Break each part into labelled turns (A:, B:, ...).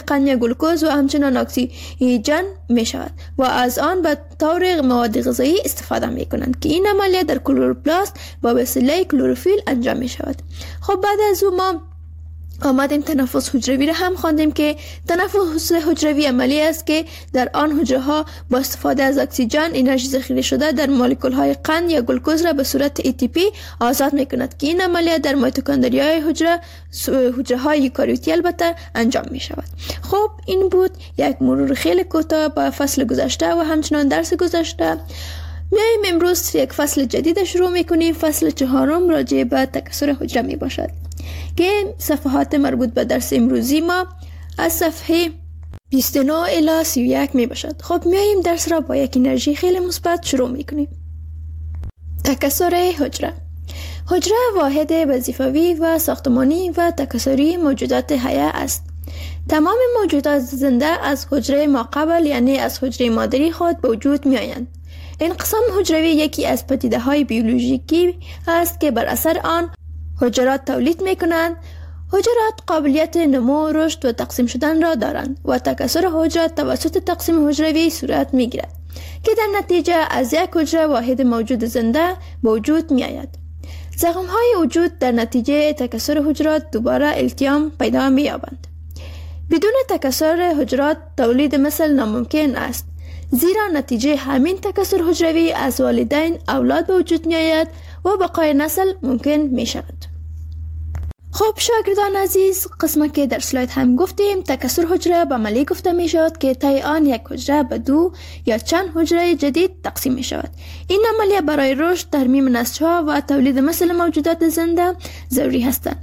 A: قند یا گلوکوز و همچنان اکسیژن می شود و از آن به طور مواد غذایی استفاده می کنند که این عملیات در کلوروپلاست با وسیله کلروفیل انجام می شود. خب بعد از او ما آمدیم تنفس حجروی را هم خواندیم که تنفس حجروی عملی است که در آن حجره ها با استفاده از اکسیژن انرژی ذخیره شده در مولکول های قند یا گلوکوز را به صورت ATP آزاد می کند که این عملیات در میتوکندریای حجره های یوکاریوتی البته انجام می شود. خب این بود یک مرور خیلی کوتاه به فصل گذشته و همچنان درس گذشته. میایم امروز یک فصل جدید شروع میکنیم. فصل 4 راجع به تکثر حجره می باشد که صفحات مربوط به درس امروزی ما از صفحه 29 الی 31 می باشد. خب میایم درس را با یک انرژی خیلی مثبت شروع میکنیم. تکثر حجره. حجره واحد وظیفوی و ساختمانی و تکثری موجودات حیه است. تمام موجودات زنده از حجره ماقبل یعنی از حجره مادری خود به وجود می آیند. انقسام حجروی یکی از پدیده های بیولوژیکی است که بر اثر آن حجرات تولید می کنند. حجرات قابلیت نمو، رشد و تقسیم شدن را دارند و تکثر حجرات توسط تقسیم حجروی صورت می گیرد که در نتیجه از یک حجره واحد موجود زنده به وجود می آید. زخم های وجود در نتیجه تکثر حجرات دوباره التیام پیدا می یابند. بدون تکثر حجرات تولید مثل ناممکن است، زیرا نتیجه همین تکثر حجروی از والدین اولاد به وجود می آید و بقای نسل ممکن می شود. خب شاگردان عزیز، قسمت که در سلاید هم گفتیم تکثر حجره به عملی گفته می شود که طی آن یک حجره به 2 یا چند حجره جدید تقسیم می شود. این عملیه برای رشد، ترمیم نسل‌ها و تولید مثل موجودات زنده ضروری هستند.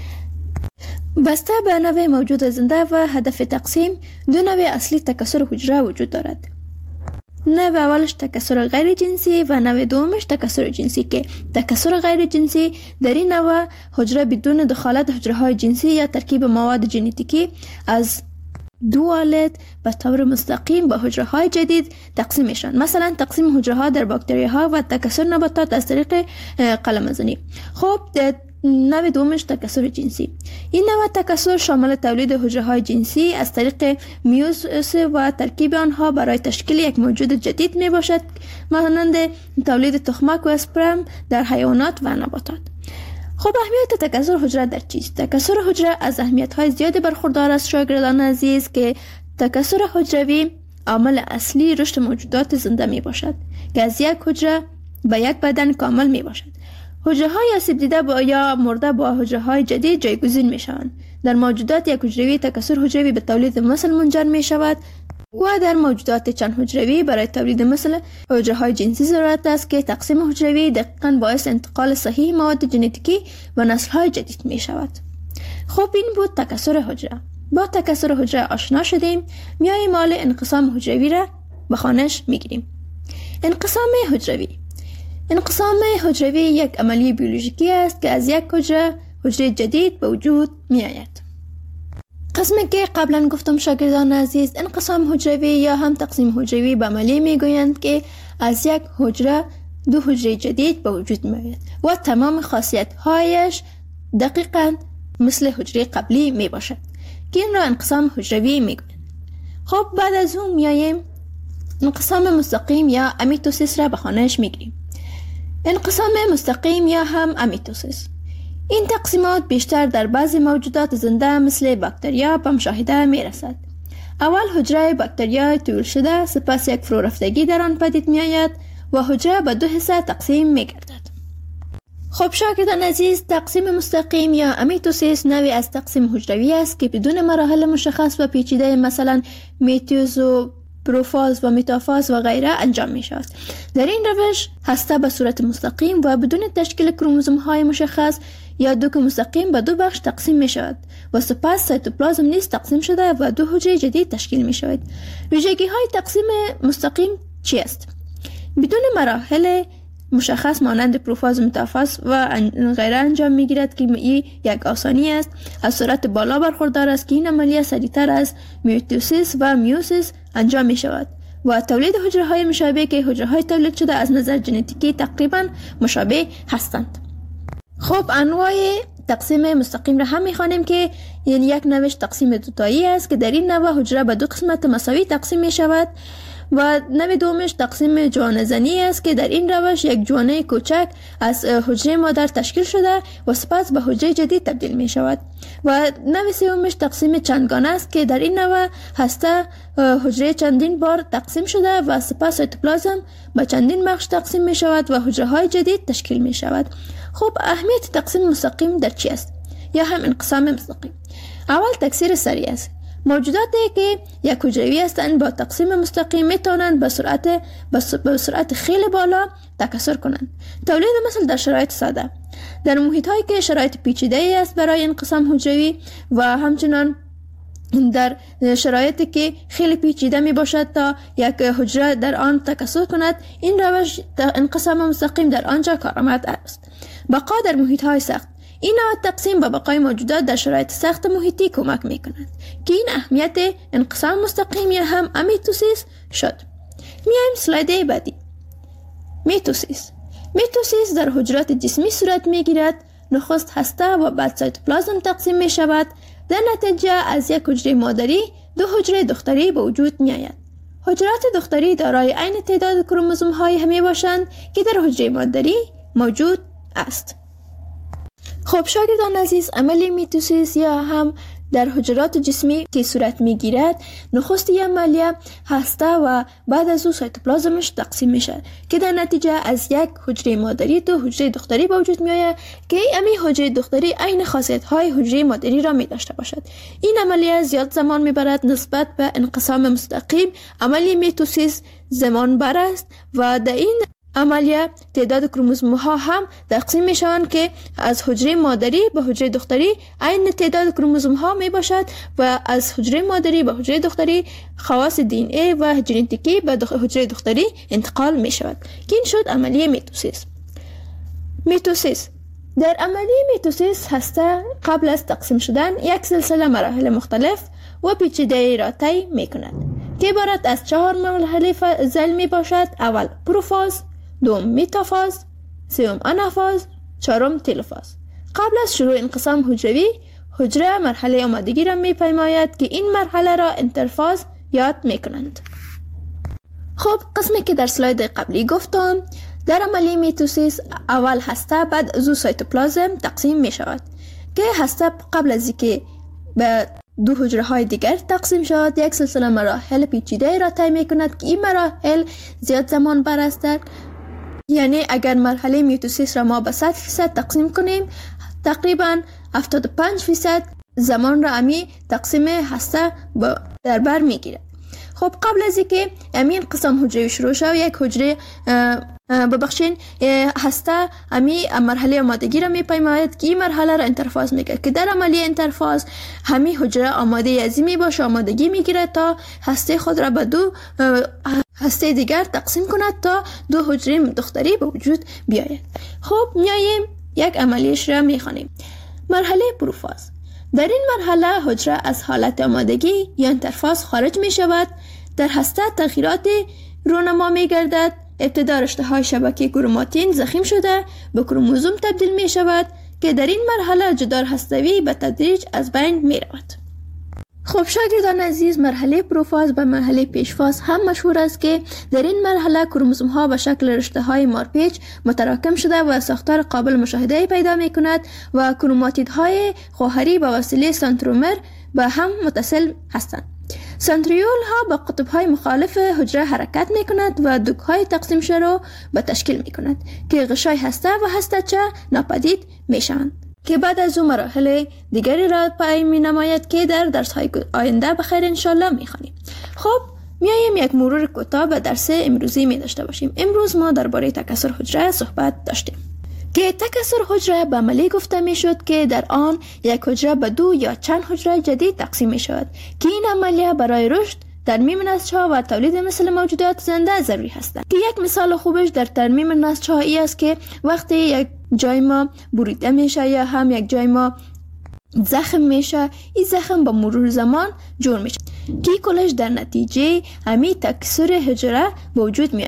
A: بسته به نوع موجود زنده و هدف تقسیم، 2 نوع اصلی تکثر حجره وجود دارد. نوع اولش تکثر غیر جنسی و نوع دومش تکثر جنسی که تکثر غیر جنسی در این نوع حجره بدون دخالت حجره های جنسی یا ترکیب مواد ژنتیکی از 2 والد به طور مستقیم به حجره های جدید تقسیم میشن. مثلا تقسیم حجره ها در باکتری ها و تکثر نباتات از طریق قلمزنی. خب نوع دومش تکثر جنسی. این نوع تکثر شامل تولید حجره های جنسی از طریق میوزیس و ترکیب آنها برای تشکیل یک موجود جدید می باشد، مانند تولید تخمک و اسپرم در حیوانات و نباتات. خب اهمیت تکثر حجره در چیست؟ تکثر حجره از اهمیت های زیادی برخوردار است شاگردان عزیز که تکثر حجروی عامل اصلی رشد موجودات زنده می باشد که از یک حجره به یک بدن کامل می باشد. حجره های آسیب دیده یا مرده با حجره های جدید جایگزین می شوند. در موجودات یک حجروی تکثر حجروی به تولید مثل منجر می شود و در موجودات چند حجروی برای تولید مثل حجره های جنسی ضرورت است که تقسیم حجروی دقیقاً باعث انتقال صحیح مواد ژنتیکی و نسل های جدید می شود. خب این بود تکثر حجره. با تکثر حجره آشنا شدیم. میاییم حال انقسام حجروی را به خوانش می گیریم. انقسام حجروی. انقسام حجروی یک عملی بیولوژیکی است که از یک حجره جدید به وجود می آید. قسمی که قبلا گفتم شاگردان عزیز، انقسام حجروی یا هم تقسیم حجروی به عملی می گویند که از یک حجره 2 حجره جدید به وجود می آید و تمام خاصیت هایش دقیقاً مثل حجره قبلی می باشد که این را انقسام حجروی می گویند. خب بعد از اون میاییم انقسام مستقیم یا امیتوسیس را به خوانش می گیریم. انقسام مستقیم یا هم امیتوسیس. این تقسیمات بیشتر در بعضی موجودات زنده مثل باکتریا به مشاهده می رسد. اول حجره باکتریا تولید شده، سپس یک فرو رفتگی در آن پدید می آید و حجره به 2 حصه تقسیم می گردد. خب شاگردان عزیز، تقسیم مستقیم یا امیتوسیس نوعی از تقسیم حجروی است که بدون مراحل مشخص و پیچیده مثلا میتوز و پروفاز و متافاز و غیره انجام می شود. در این روش هسته به صورت مستقیم و بدون تشکیل کروموزوم های مشخص یا دوک مستقیم به 2 بخش تقسیم می شود و سپس سایتوپلازم نیز تقسیم شده و 2 حجره جدید تشکیل می شود. ویژگی های تقسیم مستقیم چی است؟ بدون مراحل مشخص مانند پروفاز و متافاز و غیره انجام می گیرد که این یک آسانی است. از سرعت بالا برخوردار است که این عملیه سریعتر از میتوسیس و میوسیس انجام می شود و تولید حجره های مشابه که حجره های تولید شده از نظر ژنتیکی تقریبا مشابه هستند. خب انواع تقسیم مستقیم را هم میخوانیم که یعنی یک نوش تقسیم دوتایی است که در این نوع حجره به دو قسمت مساوی تقسیم می شود و نوع دومش تقسیم جوانه زنی است که در این روش یک جوانه کوچک از حجره مادر تشکیل شده و سپس به حجره جدید تبدیل می شود و نوع سومش تقسیم چندگانه است که در این نوع هسته حجره چندین بار تقسیم شده و سپس سایتوپلازم به چندین بخش تقسیم می شود و حجره های جدید تشکیل می شود. خب اهمیت تقسیم مستقیم در چی است؟ یا هم انقسام مستقیم. اول تکثیر سریع است. موجوداتی که یک حجروی هستند با تقسیم مستقیم می توانند به سرعت خیلی بالا تکثر کنند. تولید مثل در شرایط ساده. در محیط هایی که شرایط پیچیده است برای انقسام حجروی و همچنان در شرایطی که خیلی پیچیده می باشد تا یک حجره در آن تکثر کند، این روش انقسام مستقیم در آنجا کارآمد است. بقا در محیط های سخت. این نوع تقسیم به بقای موجودات در شرایط سخت محیطی کمک می کند که این اهمیت انقسام مستقیم یا هم میتوسیس شد. میایم سلاید بعدی. میتوسیس در حجرات جسمی صورت می گیرد. نخست هسته و بعد سایتوپلازم تقسیم می شود. در نتیجه از یک حجره مادری دو حجره دختری به وجود می آید. حجرات دختری دارای عین تعداد کروموزوم های همی باشند که در حجره مادری موجود است. خب شاگردان عزیز، عمل میتوسیس یا هم در حجرات جسمی که صورت میگیرد، نخستی عملیه هسته و بعد از او سایتوپلازمش تقسیم میشه که در نتیجه از یک حجره مادری دو حجره دختری به وجود میآید که این حجره دختری عین خاصیت های حجره مادری را می داشته باشد. این عملیه زیاد زمان میبرد نسبت به انقسام مستقیم. عملی میتوسیس زمان بر است و در این عملیه تعداد کروموزوم ها هم تقسیم می شوند که از حجره مادری به حجره دختری عین تعداد کروموزوم ها می باشد و از حجره مادری به حجره دختری خواص دی ان ای و ژنتیکی به حجره دختری انتقال می شود که این شد عملیه میتوسیس. در عملیه میتوسیس هسته قبل از تقسیم شدن یک سلسله مراحل مختلف و پیچیده را طی می کند که عبارت از 4 مرحله زل باشد. اول پروفاز، دوم متافاز، سوم آنافاز، چهارم تلوفاز. قبل از شروع انقسام حجروی، حجره مرحله آمادگی را می پیماید که این مرحله را انترفاز یاد می کنند. خب قسمی که در سلاید قبلی گفتم، در عملیه میتوسیس اول هسته بعد از سایتوپلازم تقسیم می شود که هسته قبل از اینکه به دو حجره های دیگر تقسیم شود یک سلسله مراحل پیچیده را طی می کند که این مراحل زیاد زمان بر است. یعنی اگر مرحله میتوسیس را ما به 100% تقسیم کنیم، تقریبا 75% زمان را امی تقسیم هسته در بر میگیرد. خب قبل از اینکه امین قسم حجره شروع شد، یک حجره ببخشین هسته امی مرحله آمادگی را میپیماید که این مرحله را انترفاز میگه که در عملیه انترفاز همی حجره آماده ازی باشه آمادگی میگیره تا هسته خود را به دو هسته دیگر تقسیم کند تا دو حجره دختری به وجود بیاید. خب میاییم یک عملیش را میخوانیم. مرحله پروفاز. در این مرحله حجره از حالت آمادگی یا انترفاز خارج می شود. در هسته تغییرات رونما می گردد. ابتدا رشته های شبکه کروماتین ضخیم شده به کروموزوم تبدیل می شود که در این مرحله جدار هستوی به تدریج از بین می رود. خب شاگردان عزیز، مرحله پروفاز به مرحله پیشفاز هم مشهور است که در این مرحله کروموزوم ها به شکل رشته های مارپیچ متراکم شده و ساختار قابل مشاهده پیدا می کند و کروماتید های خواهری به وسیله سنترومر به هم متصل هستند. سنتریول ها با قطب های مخالف حجره حرکت می کند و دوک های تقسیم شده را به تشکیل می کند که غشای هسته و هسته‌چه ناپدید می شوند که بعد از اون مراحل دیگری را پای می نماید که در درس های آینده بخیر انشالله می خوانیم. خب میاییم یک مرور کوتاه به درس امروزی می داشته باشیم. امروز ما درباره تکثر حجره صحبت داشتیم که تکثر حجره به عملی گفته می شد که در آن یک حجره به دو یا چند حجره جدید تقسیم می شود که این عملیه برای رشد، ترمیم نسج‌ها و تولید مثل موجودات زنده ضروری هستند. که یک مثال خوبش در ترمیم نسج‌ها ای است که وقتی یک جای ما بریده میشه یا هم یک جای ما زخم میشه، این زخم با مرور زمان جور میشه که کلش در نتیجه همی تکثر حجره به وجود میاد.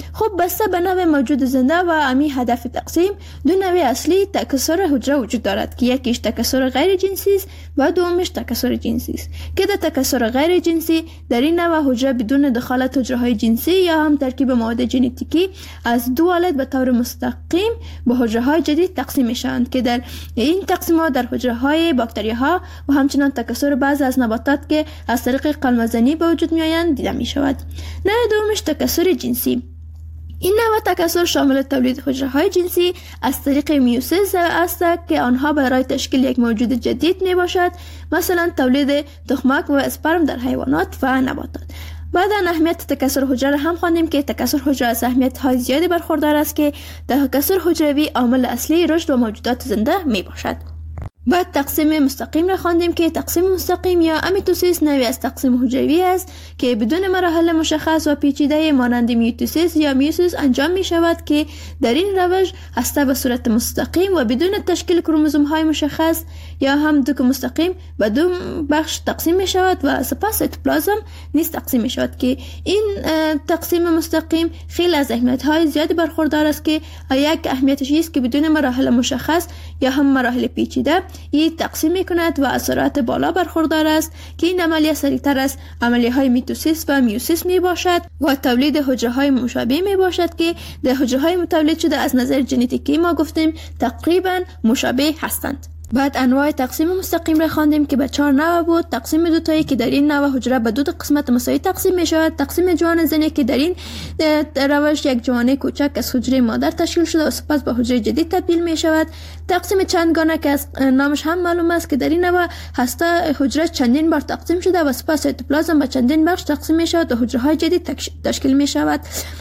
A: خب بسته به نوع موجود زنده و امی هدف تقسیم، دو نوع اصلی تکثر حجره وجود دارد که یکیش تکثر غیر جنسی است و دومش تکثر جنسی است. که در تکثر غیر جنسی در این نوع حجره بدون دخالت حجره های جنسی یا هم ترکیب مواد ژنتیکی از دو والد به طور مستقیم به حجره های جدید تقسیم میشوند که در این تقسیمات در حجره های باکتری ها و همچنان تکثر بعضی از نباتات که از طریق قلمزنی به وجود می آیند دیده می شود. نوع دومش تکثر جنسی. این نوع تکثر شامل تولید حجره های جنسی از طریق میوسیس است که آنها برای تشکیل یک موجود جدید می باشد، مثلا تولید تخمک و اسپرم در حیوانات و نباتات. بعد از اهمیت تکثر حجره هم خواندیم که تکثر حجره از اهمیت های زیادی برخوردار است که تکثر حجروی عامل اصلی رشد و موجودات زنده می باشد. بعد تقسیم مستقیم را خواندیم که تقسیم مستقیم یا امیتوسیس نوعی از تقسیم حجروی است که بدون مراحل مشخص و پیچیده مانند میتوسیس یا میوسیس انجام می شود که در این روش هسته به صورت مستقیم و بدون تشکیل کروموزوم های مشخص یا هم دو مستقیم به دو بخش تقسیم می شود و سپس سیتوپلازم نیز تقسیم می شود که این تقسیم مستقیم خیلی از اهمیت های زیادی برخوردار است که یک اهمیتش است که بدون مراحل مشخص یا هم مراحل پیچیده این تقسیم می کند و از سرعت بالا برخوردار است که این عملیه سریعتر از عملیه های میتوسیس و میوسیس می باشد و تولید حجره های مشابه می باشد که در حجره های تولید شده از نظر ژنتیکی ما گفتیم تقریبا مشابه هستند. بعد انواع تقسیم مستقیم را خواندیم که به 4 نوع بود. تقسیم دوتایی که در این نوع حجره به دو قسمت مساوی تقسیم می شود. تقسیم جوان زنی که در این روش یک جوانه کوچک از حجره مادر تشکیل شده و سپس به حجره جدید تبدیل می شود. تقسیم چندگانه که از نامش هم معلوم است که در این نوع هسته حجره چندین بار تقسیم شده و سپس سیتوپلازم به چندین بخش تقسیم می شود و حجره های جدید تشکیل می شود.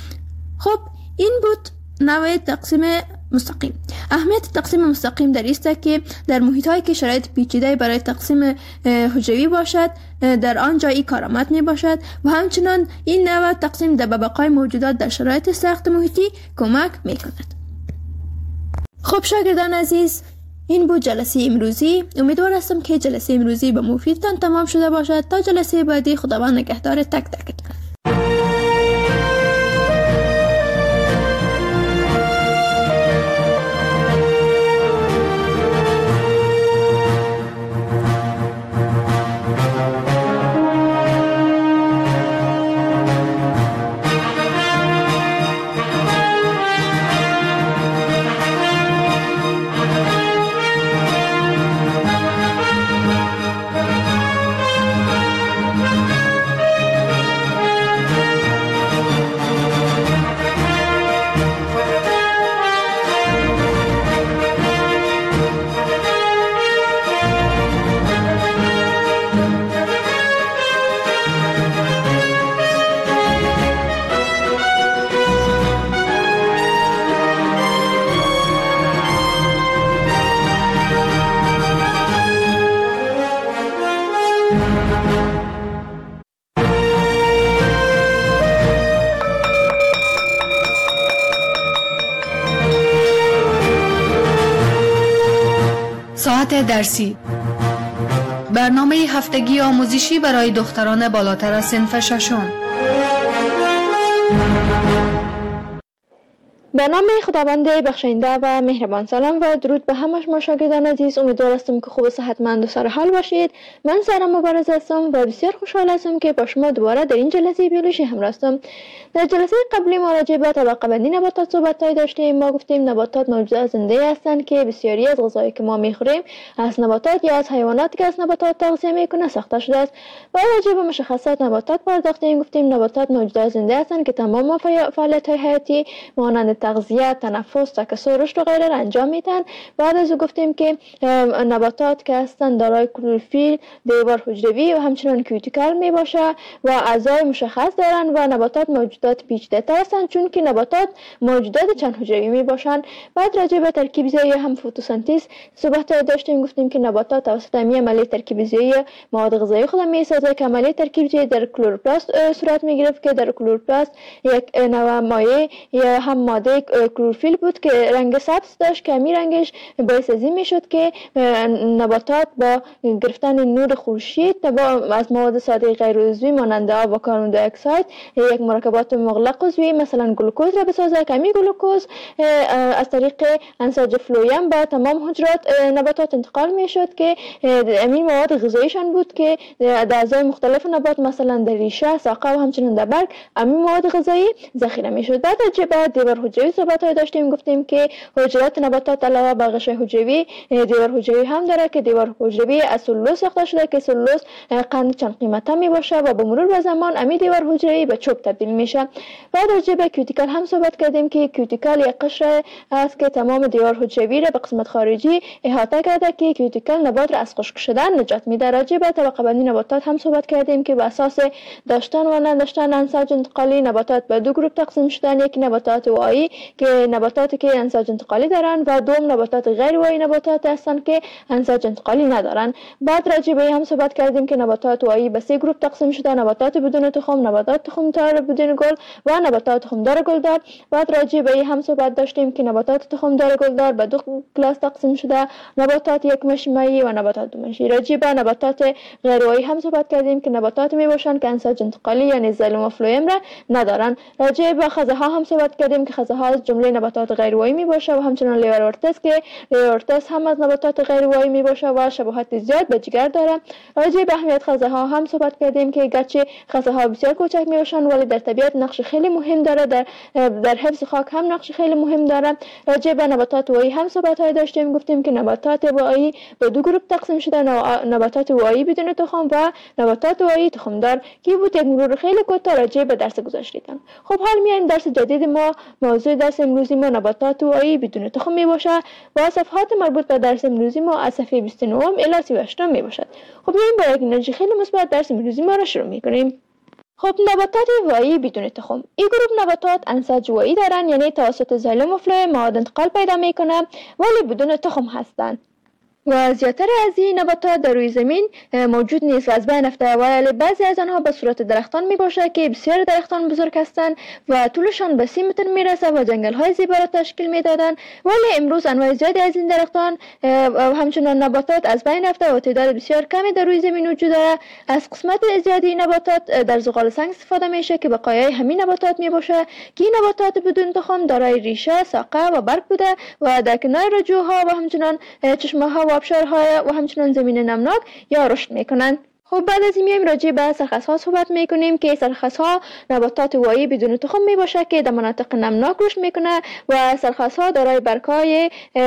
A: خب این بود نوع تقسیم مستقیم. اهمیت تقسیم مستقیم در است که در محیط هایی که شرایط پیچیده برای تقسیم حجروی باشد در آنجا این کارآمد می باشد و همچنان این نوع تقسیم در بقای موجودات در شرایط سخت محیطی کمک می کند. خب شاگردان عزیز، این بود جلسه امروزی. امیدوار هستم که جلسه امروزی به مفیدتان تمام شده باشد. تا جلسه بعدی خداوند نگهدار تک تکتون.
B: ساعت درسی، برنامه هفتگی آموزشی برای دختران بالاتر از صنف ششم.
A: به نام خداوند بخشنده و مهربان. سلام و درود به همه شما شاگردان عزیز. امیدوار هستم که خوب و صحتمند و سر حال باشید. من سارا مبارز هستم و بسیار خوشحال هستم که با شما دوباره در این جلسه بیولوژی همراه هستم. در جلسه قبلی ما راجع به طبقه بندی نباتات صحبت داشتیم. ما گفتیم نباتات موجودات زنده هستند که بسیاری از غذایی که ما میخوریم از نباتات یا از حیواناتی که از نباتات تغذیه میکنه ساخته شده است. و راجع به مشخصات نباتات پرداختیم. گفتیم نباتات موجودات زنده هستند که تمام فعالیت‌های حیاتی مانند تغذیه، تنفس، تکثر، رشد و غیره را انجام میدن. بعد از او گفتیم که نباتات که هستند دارای کلروفیل، دیوار حجروی و همچنین کیوتیکل می باشه و اعضای مشخص دارند و نباتات موجودات پیچیده‌تر هستند چون که نباتات موجودات چند حجروی می باشند. بعد راجع به ترکیب زیایی هم فتوسنتز صحبت داشتیم. گفتیم که نباتات توسط عملیه ترکیب زیایی مواد غذایی خود می سازه که عملیه ترکیب زیایی در کلوروپلاست صورت می گرفت که در کلوروپلاست یک نوع مایع یا هم ماده ماده کلروفیل بود که رنگ سبز داشت که همین رنگش باعث از این میشد که نباتات با گرفتن نور خورشید از مواد ساده غیر عضوی مانند آب و کربن دی اکساید یک مرکبات مغلق عضوی مثلا گلوکوز را بسازه که همین گلوکوز از طریق انساج فلویم به تمام حجرات نباتات انتقال میشد که همین مواد غذاییشان بود که در اعضای مختلف نبات مثلا در ریشه، ساقه و همچنین در برگ همین مواد غذایی ذخیره میشد. بعد به دیوار حجروی صحبت داشتیم، گفتیم که حجرات نباتات علاوه بر غشای حجروی دیوار حجروی هم داره که دیوار حجروی از سلولوز ساخته شده که سلولوز قند چند قیمته می باشه و با مرور زمان همین دیوار حجروی به چوب تبدیل میشه. بعد راجع به کیوتیکل هم صحبت کردیم که کیوتیکل یک قشر است که تمام دیوار حجروی را به قسمت خارجی احاطه کرده که کیوتیکل نبات را از خشک شدن نجات میده. راجع به طبقه بندی نباتات هم صحبت کردیم که به اساس داشتن و نداشتن انساج انتقالی نباتات به دو گروه تقسیم شدن، یکی نباتات وایی که نباتاتی که انساج انتقالی دارن و دوم نباتات غیر وایی نباتات هستند که انساج انتقالی ندارن. بعد راجع به هم صحبت کردیم که نباتات وایی به سه گروه تقسیم شده، نباتات بدون تخم، نباتات تخمدار بدون گل و نباتات تخمدار گلدار. بعد راجع به هم صحبت داشتیم که نباتات تخمدار گلدار به دو کلاس تقسیم شده، نباتات یک مشمعی و نباتات دو مشمعی. راجع به نباتات غیر وایی هم صحبت کردیم که نباتات می باشند که انساج انتقالی یعنی زایلوم و فلویم را ندارن. راجع به خزه ها هم صحبت کردیم که خزه ها از جمله نباتات غیر وایی می باشه و همچنین لیورورتس که لیورورتس هم از نباتات غیر وایی می باشه و شباهت زیاد به جگر داره. راجع به اهمیت خزه ها هم صحبت کردیم که گرچه خزه ها بسیار کوچک می باشن ولی در طبیعت نقش خیلی مهم داره، در حفظ خاک هم نقش خیلی مهم داره. راجع به نباتات وایی هم صحبت های داشتیم، گفتیم که نباتات وایی به دو گروه تقسیم شده، نباتات وایی بدون تخم و نباتات وایی تخمدار که بود یک مرور خیلی کوتاه راجع به درس گذشته‌تان. خب حال میایم درس جدید ما. موضوع درس امروزی ما نباتات وایی بدون تخم می باشه و صفحات مربوط به درس امروزی ما از صفحه 29 الی 38 می باشد. خب میایم با یک انرژی خیلی مثبت درس امروزی ما را شروع می‌کنیم. خب نباتات وایی بدون تخم، این گروه نباتات انساج وایی دارن، یعنی توسط زایلوم و فلویم مواد انتقال پیدا میکنه ولی بدون تخم هستند. و زیاتر از این نباتات در روی زمین موجود نیست و از بین رفته، ولی بعضی از آنها به صورت درختان می باشه که بسیار درختان بزرگ هستند و طولشان به 30 متر می رسه و جنگل های زیبا را تشکیل می دادن. ولی امروز انواع زیادی از این درختان و همچنین نباتات از بین رفته و تعداد بسیار کمی در روی زمین وجود داره. از قسمت زیادی نباتات در زغال سنگ استفاده میشه که بقایای همین نباتات می باشه که این نباتات بدون تخم دارای ریشه، ساقه و برگ بوده و در کنار رجوها و همچنین چشمه ها و آبشارهای و همچنین زمین نمناک یا رشد میکنن. خب بعد از این میایم راجع به سرخس ها صحبت میکنیم که سرخس ها نباتات وایی بدون تخم می باشه که در مناطق نمناک رشد میکنه و سرخس ها دارای برگ‌های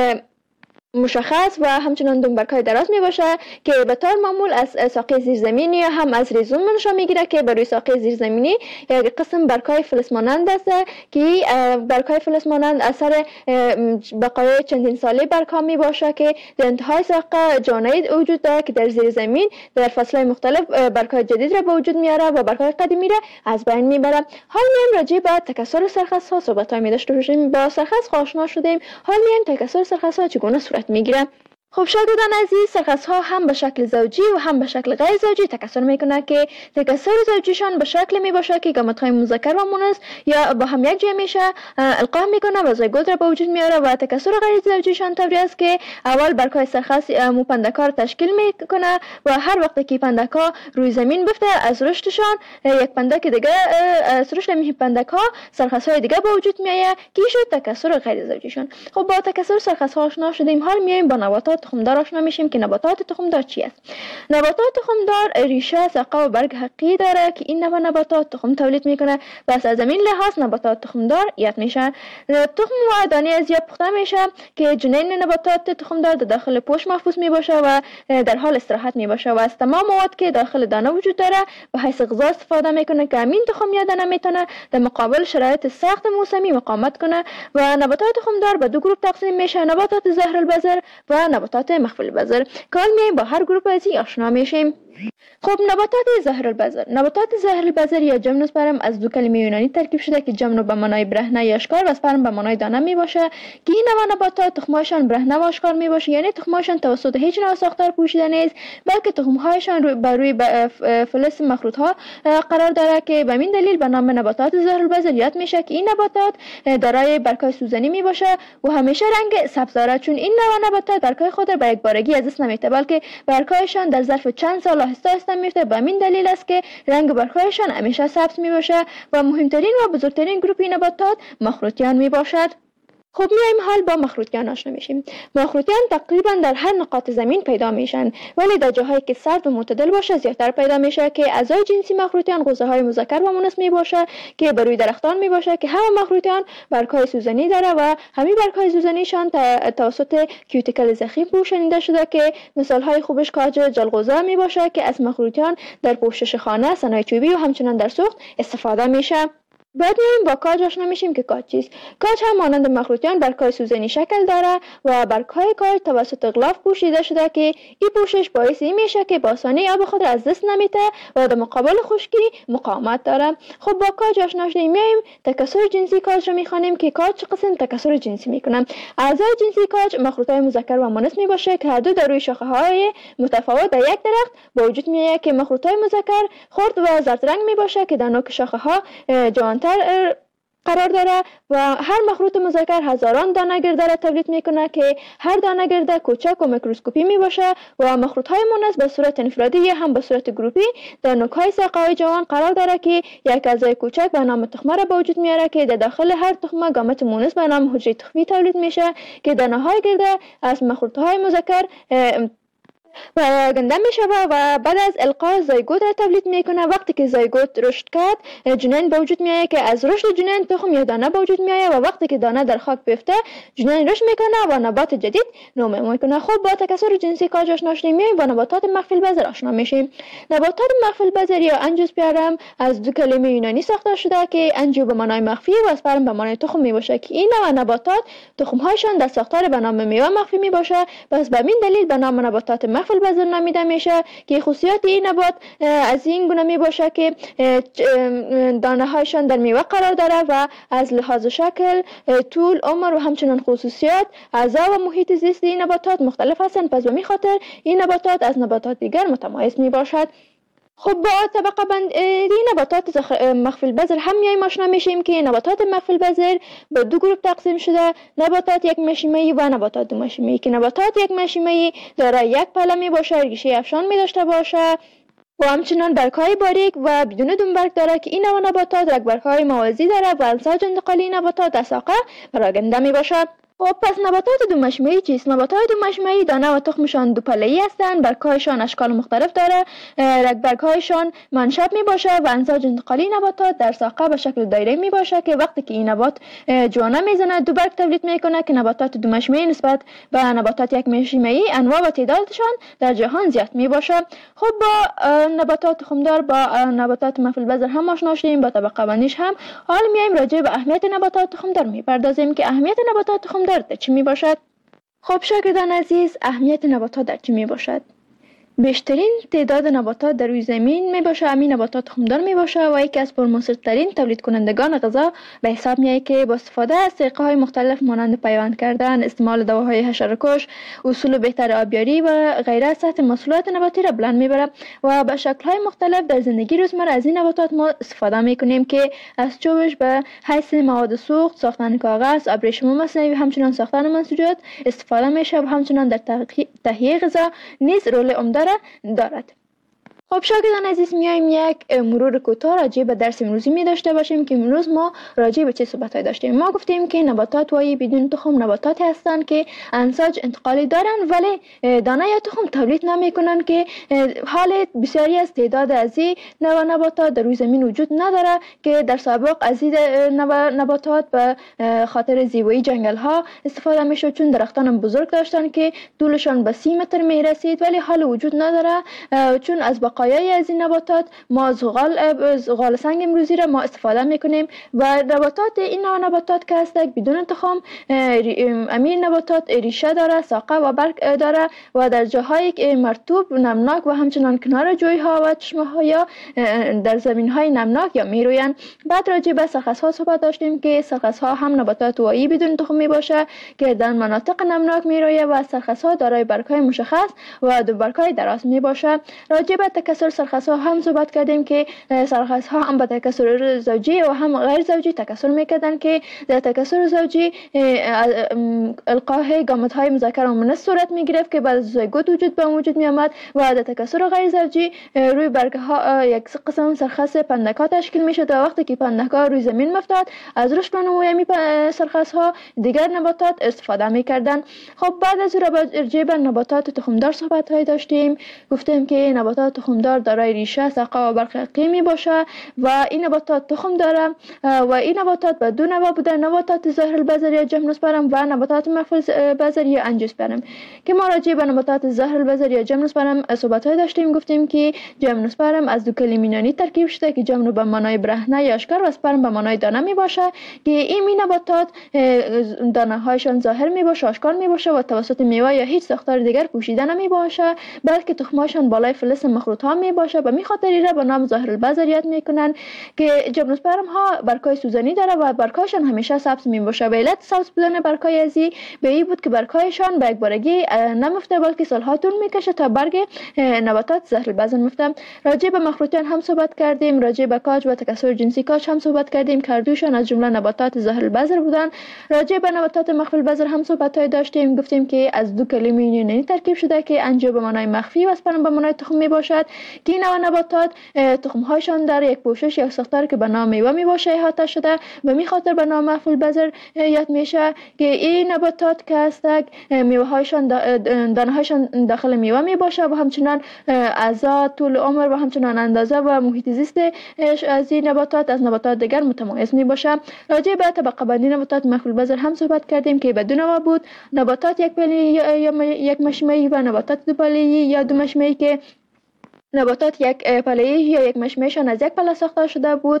A: مشخص و همچنان دنبرکای دراز می باشه که به طور معمول از ساقه زیرزمینی یا هم از ریزوم منشأ میگیره که بر روی ساقه زیرزمینی یک قسم برگ‌های فلز مانند است که برگ‌های فلز مانند اثر بقایای چندین ساله برگ‌ها می باشه که در انتهای ساقه جانید وجود داره که در زیر زمین در فصل‌های مختلف برگ‌های جدید را به وجود میاره و برگ‌های قدیمی را از بین میبره. حال میایم راجع به تکثر سرخس ها صحبت می داشته باشیم. با سرخس آشنا شدیم، حال میایم تکثر سرخس ها چگونه صورت میگیره. خب شاگردان عزیز، سرخس ها هم به شکل زوجی و هم به شکل غیر زوجی تکثر میکنه که تکثر زوجیشان به شکل می باشه که گامت های مذکر و مؤنث یا با هم یک جای میشه القا میکنه و زیگوت را به وجود میاره و تکثر غیر زوجیشان طوری است که اول برگ‌های سرخس پندک‌ها را تشکیل میکنه و هر وقت که پندک‌ها روی زمین بفته از رشدشان یک پندک دیگه از رشد همین پندک‌ها سرخس های دیگه به وجود میاد که شد تکثر غیر زوجیشان. خب با تکثر سرخس ها آشنا شدیم، حال میایم با نباتات تخمدار آشنا میشیم که نباتات تخمدار چی است. نباتات تخمدار ریشه، ساقه و برگ حقیقی داره که این نوع نباتات تخم تولید میکنه. بس از همین لحاظ نباتات تخمدار یاد میشن. تخم و دانه از یا پخته میشه که جنین نباتات تخمدار در داخل پوست محفوظ میباشه و در حال استراحت میباشه و از تمام مواد که داخل دانه وجود داره به حیث غذا استفاده میکنه که همین تخم یا دانه میتونه در مقابل شرایط سخت موسمی مقاومت کنه. و نباتات تخمدار به دو گروه تقسیم میشه، نباتات ظاهر البذر و نباتات مخفی البذر. کال میایم با هر گروه از این آشنا میشیم. خب نباتات ظاهرالبذر. نباتات ظاهرالبذر یا جمع سپرم از دو کلمه یونانی ترکیب شده که جمع به معنای برهنه یا اشکار و سپرم به معنای دانه می باشه که این نوع نباتات تخمهایشان برهنه و اشکار می باشه، یعنی تخمهایشان توسط هیچ نوع ساختار پوشیده نیست، بلکه تخمهایشان بر روی فلز مخروط ها قرار داره که به این دلیل به نام نباتات ظاهرالبذر یاد میشه که این نباتات دارای برگ‌های سوزنی می باشه و همیشه رنگ سبز داره، چون این نوع نباتات برگ‌های خود را به یک بارگی از دست نمیده، بلکه برگ‌هایشان در ظرف چند سال آهسته میفته. به این دلیل است که رنگ برگ‌هایشان همیشه سبز می باشه و مهمترین و بزرگترین گروه نباتات مخروطیان می باشد. خب میایم حال با مخروطیان آشنا میشیم. مخروطیان تقریبا در هر نقاط زمین پیدا میشن، ولی در جاهایی که سرد و معتدل باشه زیادتر پیدا میشه که اعضای جنسی مخروطیان غوزه‌های مذکر و مؤنث می باشه که بر روی درختان می باشه که همه مخروطیان برگ‌های سوزنی داره و همین برگ‌های سوزنیشان توسط کیوتیکل زخیم پوشانیده شده که مثال‌های خوبش کاج جلغوزه می باشه که از مخروطیان در پوشش خانه، صنایع چوبی و همچنان در سوخت استفاده میشه. بعد میایم با کاج آشنا میشیم که کاج چیست. کاج هم مانند مخروطیان برگ‌های سوزنی شکل داره و برگ‌های کاج توسط غلاف پوشیده شده که این پوشش باعث این میشه که با آسانی آب خود را از دست نمیده و در مقابل خشکی مقاومت داره. خب با کاج آشنا شدیم، میایم تکثر جنسی کاج رو میخوانیم که کاج چه قسم تکثر جنسی میکنن. اعضای جنسی کاج مخروطهای مذکر و مؤنث میباشه که هر دو در روی شاخه‌های متفاوت در یک درخت به وجود میاد که مخروطهای مذکر خرد و زرد رنگ میباشه که در نوک شاخه‌ها جوانتر قرار داره و هر مخروط مذکر هزاران دانه گرده را تولید میکنه که هر دانه گرده کوچک و میکروسکوپی میباشه و مخروط های مؤنث به صورت انفرادی یا هم به صورت گروپی در نوک های ساقه‌های جوان قرار داره که یک اعضای کوچک به نام تخمه را به وجود میاره که در داخل هر تخمه گامت مؤنث به نام حجره تخمی تولید میشه که دانه های گرده از مخروط های مذکر گنده میشه و بعد از القاء زایگوت را تولید میکنه. وقتی که زایگوت رشد کرد جنین به وجود میاد که از رشد جنین تخم یا دانه به وجود میاد و وقتی که دانه در خاک بیفته جنین رشد میکنه و نبات جدید نمو میکنه. خب با تکثر جنسی کاج آشنا شدیم، میایم با نباتات مخفی البذر آشنا میشیم. نباتات مخفی البذر یا انژیوسپرم از دو کلمه یونانی ساخته شده که انژیو به معنای مخفی و اسپرم به معنای تخم میباشه که این نوع نباتات تخمهایشان در ساختار به نام میوه مخفی میباشه، پس به این دلیل به نام نباتات مخفی البذر نامیده میشه که خصوصیات این نبات از این گونه می باشه که دانه هایشان در میوه قرار داره و از لحاظ شکل، طول، عمر و همچنین خصوصیات اعضا و محیط زیست این نباتات مختلف هستند، پس به این خاطر این نباتات از نباتات دیگر متمایز می باشد. خب با طبقه بندی نباتات مخفی البذر هم میایم آشنا میشیم که نباتات مخفی البذر به دو گروه تقسیم شده: نباتات یک مشیمه‌ای و نباتات دو مشیمه‌ای که نباتات یک مشیمه‌ای دارای یک پله می باشه، ریشه افشان می داشته باشه و همچنان برگ‌های باریک و بدون دنبرگ داره که این نوع نباتات رگبرگ‌های موازی داره و انساج انتقالی نباتات در ساقه پراگنده می باشد. خب پس نباتات دو مشیمه‌ای چیست؟ نباتات دو مشیمه‌ای دانه و تخمشان دو پله‌ای هستند، برگ‌هایشان اشکال مختلف داره، رگبرگ‌هایشان منشب می باشه و انساج انتقالی نباتات در ساقه به شکل دایره می باشه که وقتی که این نبات جوانه میزنه دو برگ تولید میکنه که نباتات دو مشیمه‌ای نسبت به نباتات یک مشیمه‌ای انواع و تعدادشان در جهان زیاد می باشه. خب با نباتات تخمدار با نباتات مخفی البذر هم آشنا شدیم، با طبقه بندیش هم. حالا میایم راجع به اهمیت نباتات تخمدار میپردازیم که اهمیت نباتات تخمدار در چی می باشد؟ خب شاگردان عزیز، اهمیت نباتات در چی می باشد؟ بیشترین تعداد نباتات در روی زمین می باشه همین نباتات تخمدار می باشه و یکی از پرمصرف‌ترین تولید کنندگان غذا به حساب میاد که با استفاده از طریقه‌های مختلف مانند پیوند کردن، استعمال دواهای حشره‌کش، اصول بهتر آبیاری و غیره سطح محصولات نباتی را بلند میبره و به شکل‌های مختلف در زندگی روزمره از این نباتات ما استفاده میکنیم که از چوبش به حیث مواد سوخت، ساختن کاغذ، ابریشم مصنوعی و همچنین ساختن منسوجات استفاده میشه و همچنین در تهیه غذا نیز رول عمده دارد. خب شاگردان عزیز، میایم یک مرور کوتاه راجع به درس امروزی می داشته باشیم که امروز ما راجع به چه صحبت‌هایی داشتیم. ما گفتیم که نباتات وای بدون تخم نباتاتی هستند که انساج انتقالی دارن ولی دانه یا تخم تولید نمیکنن که حال بسیاری از تعداد از این نوع نباتات در روی زمین وجود نداره که در سابق از این نباتات به خاطر زیبایی جنگل ها استفاده میشد، چون درختان بزرگ داشتن که طولشان به 30 متر می رسید، ولی حال وجود نداره چون از بقایای از این نباتات ما زغال سنگ امروزی را ما استفاده میکنیم و این نباتات که هستند بدون تخم، امین نباتات ریشه داره، ساقه و برگ داره و در جاهای مرطوب نمناک و همچنان کنار جویها و چشمه ها یا در زمین های نمناک یا میروین. بعد راجع به سرخس ها صحبت داشتیم که سرخس ها هم نباتات وایی بدون تخم می باشه که در مناطق نمناک میرویه و سرخس ها دارای برگ های مشخص و دو برگ های دراز می باشه. راجع به تکثر سرخس ها هم صحبت کردیم که سرخس ها هم به تکثر زوجی و هم غیر زوجی تکثر میکردن که در تکثر زوجی القای گامت های مذکر و مؤنث صورت میگرفت که بعد از زیگوت وجود می آمد و در تکثر غیر زوجی روی برگ ها یک قسم سرخس پندک ها تشکیل می شد و وقتی که پندک ها روی زمین میافتاد از رشد و نمو سرخس ها دیگر نباتات استفاده میکردن. خب بعد از راجع به نباتات تخمدار صحبت های داشتیم. گفتیم که نباتات تخمدار دارای ریشه، ساقه و برگ حقیقی باشه و این نباتات تخم داره و این نباتات به دو نوع بوده: نباتات ظاهر البذر یا جیمنوسپرم و نباتات مخفی البذر یا انجیوسپرم. که ما راجع به نباتات ظاهر البذر یا جیمنوسپرم صحبت های داشتیم. گفتیم که جیمنوسپرم از دو کلمه یونانی ترکیب شده که جیمنو به معنای برهنه یا اشکار و سپرم به معنای دانه می باشه که این نباتات دانه هایشان ظاهر می باشه، آشکار می باشه و توسط میوه یا هیچ ساختار دیگر پوشیده نمی باشه، بلکه تخمهاشان بالای فلز مخروط ها می باشه. به خاطر را به نام ظاهر البذر یاد میکنن که جیمنوسپرم ها برگ‌های سوزنی داره و برگ‌هایشان همیشه سبز می باشه. به علت سبز بودن برگ‌های ازی به این بود که برگ‌هایشان به یک بارگی نمیفته بلکه سالها طول میکشه تا برگ نباتات ظاهر البذر میفته. راجع به مخروطیان هم صحبت کردیم، راجع به کاج و تکثر جنسی کاج هم صحبت کردیم که هر دوشان از جمله نباتات ظاهر البذر بودن. راجع به نباتات مخفی البذر هم صحبت های داشتیم. گفتیم که از دو کلمه یونانی ترکیب شده که انجیو به معنای مخفی و اسپرم به معنای تخم می باشد که این نباتات تخم هایشان در یک پوشش یا ساختار که به نام میوه می باشه احاطه شده و می خاطر به نام مخفی البذر یاد میشه که این نباتات که هستند میوه هایشان دانه هایشان داخل میوه می باشه و همچنان اعضا، طول عمر و همچنان اندازه و محیط زیست از این نباتات از نباتات دیگر متمایز می باشه. راجع به طبقه بندی نباتات مخفی البذر هم صحبت کردیم که به دو نوع بود: نباتات یک پله یا یک مشمعی و نباتات دو پله یا دو مشمعی که نباتات یک پله یا یک مشمعشان از یک پله ساخته شده بود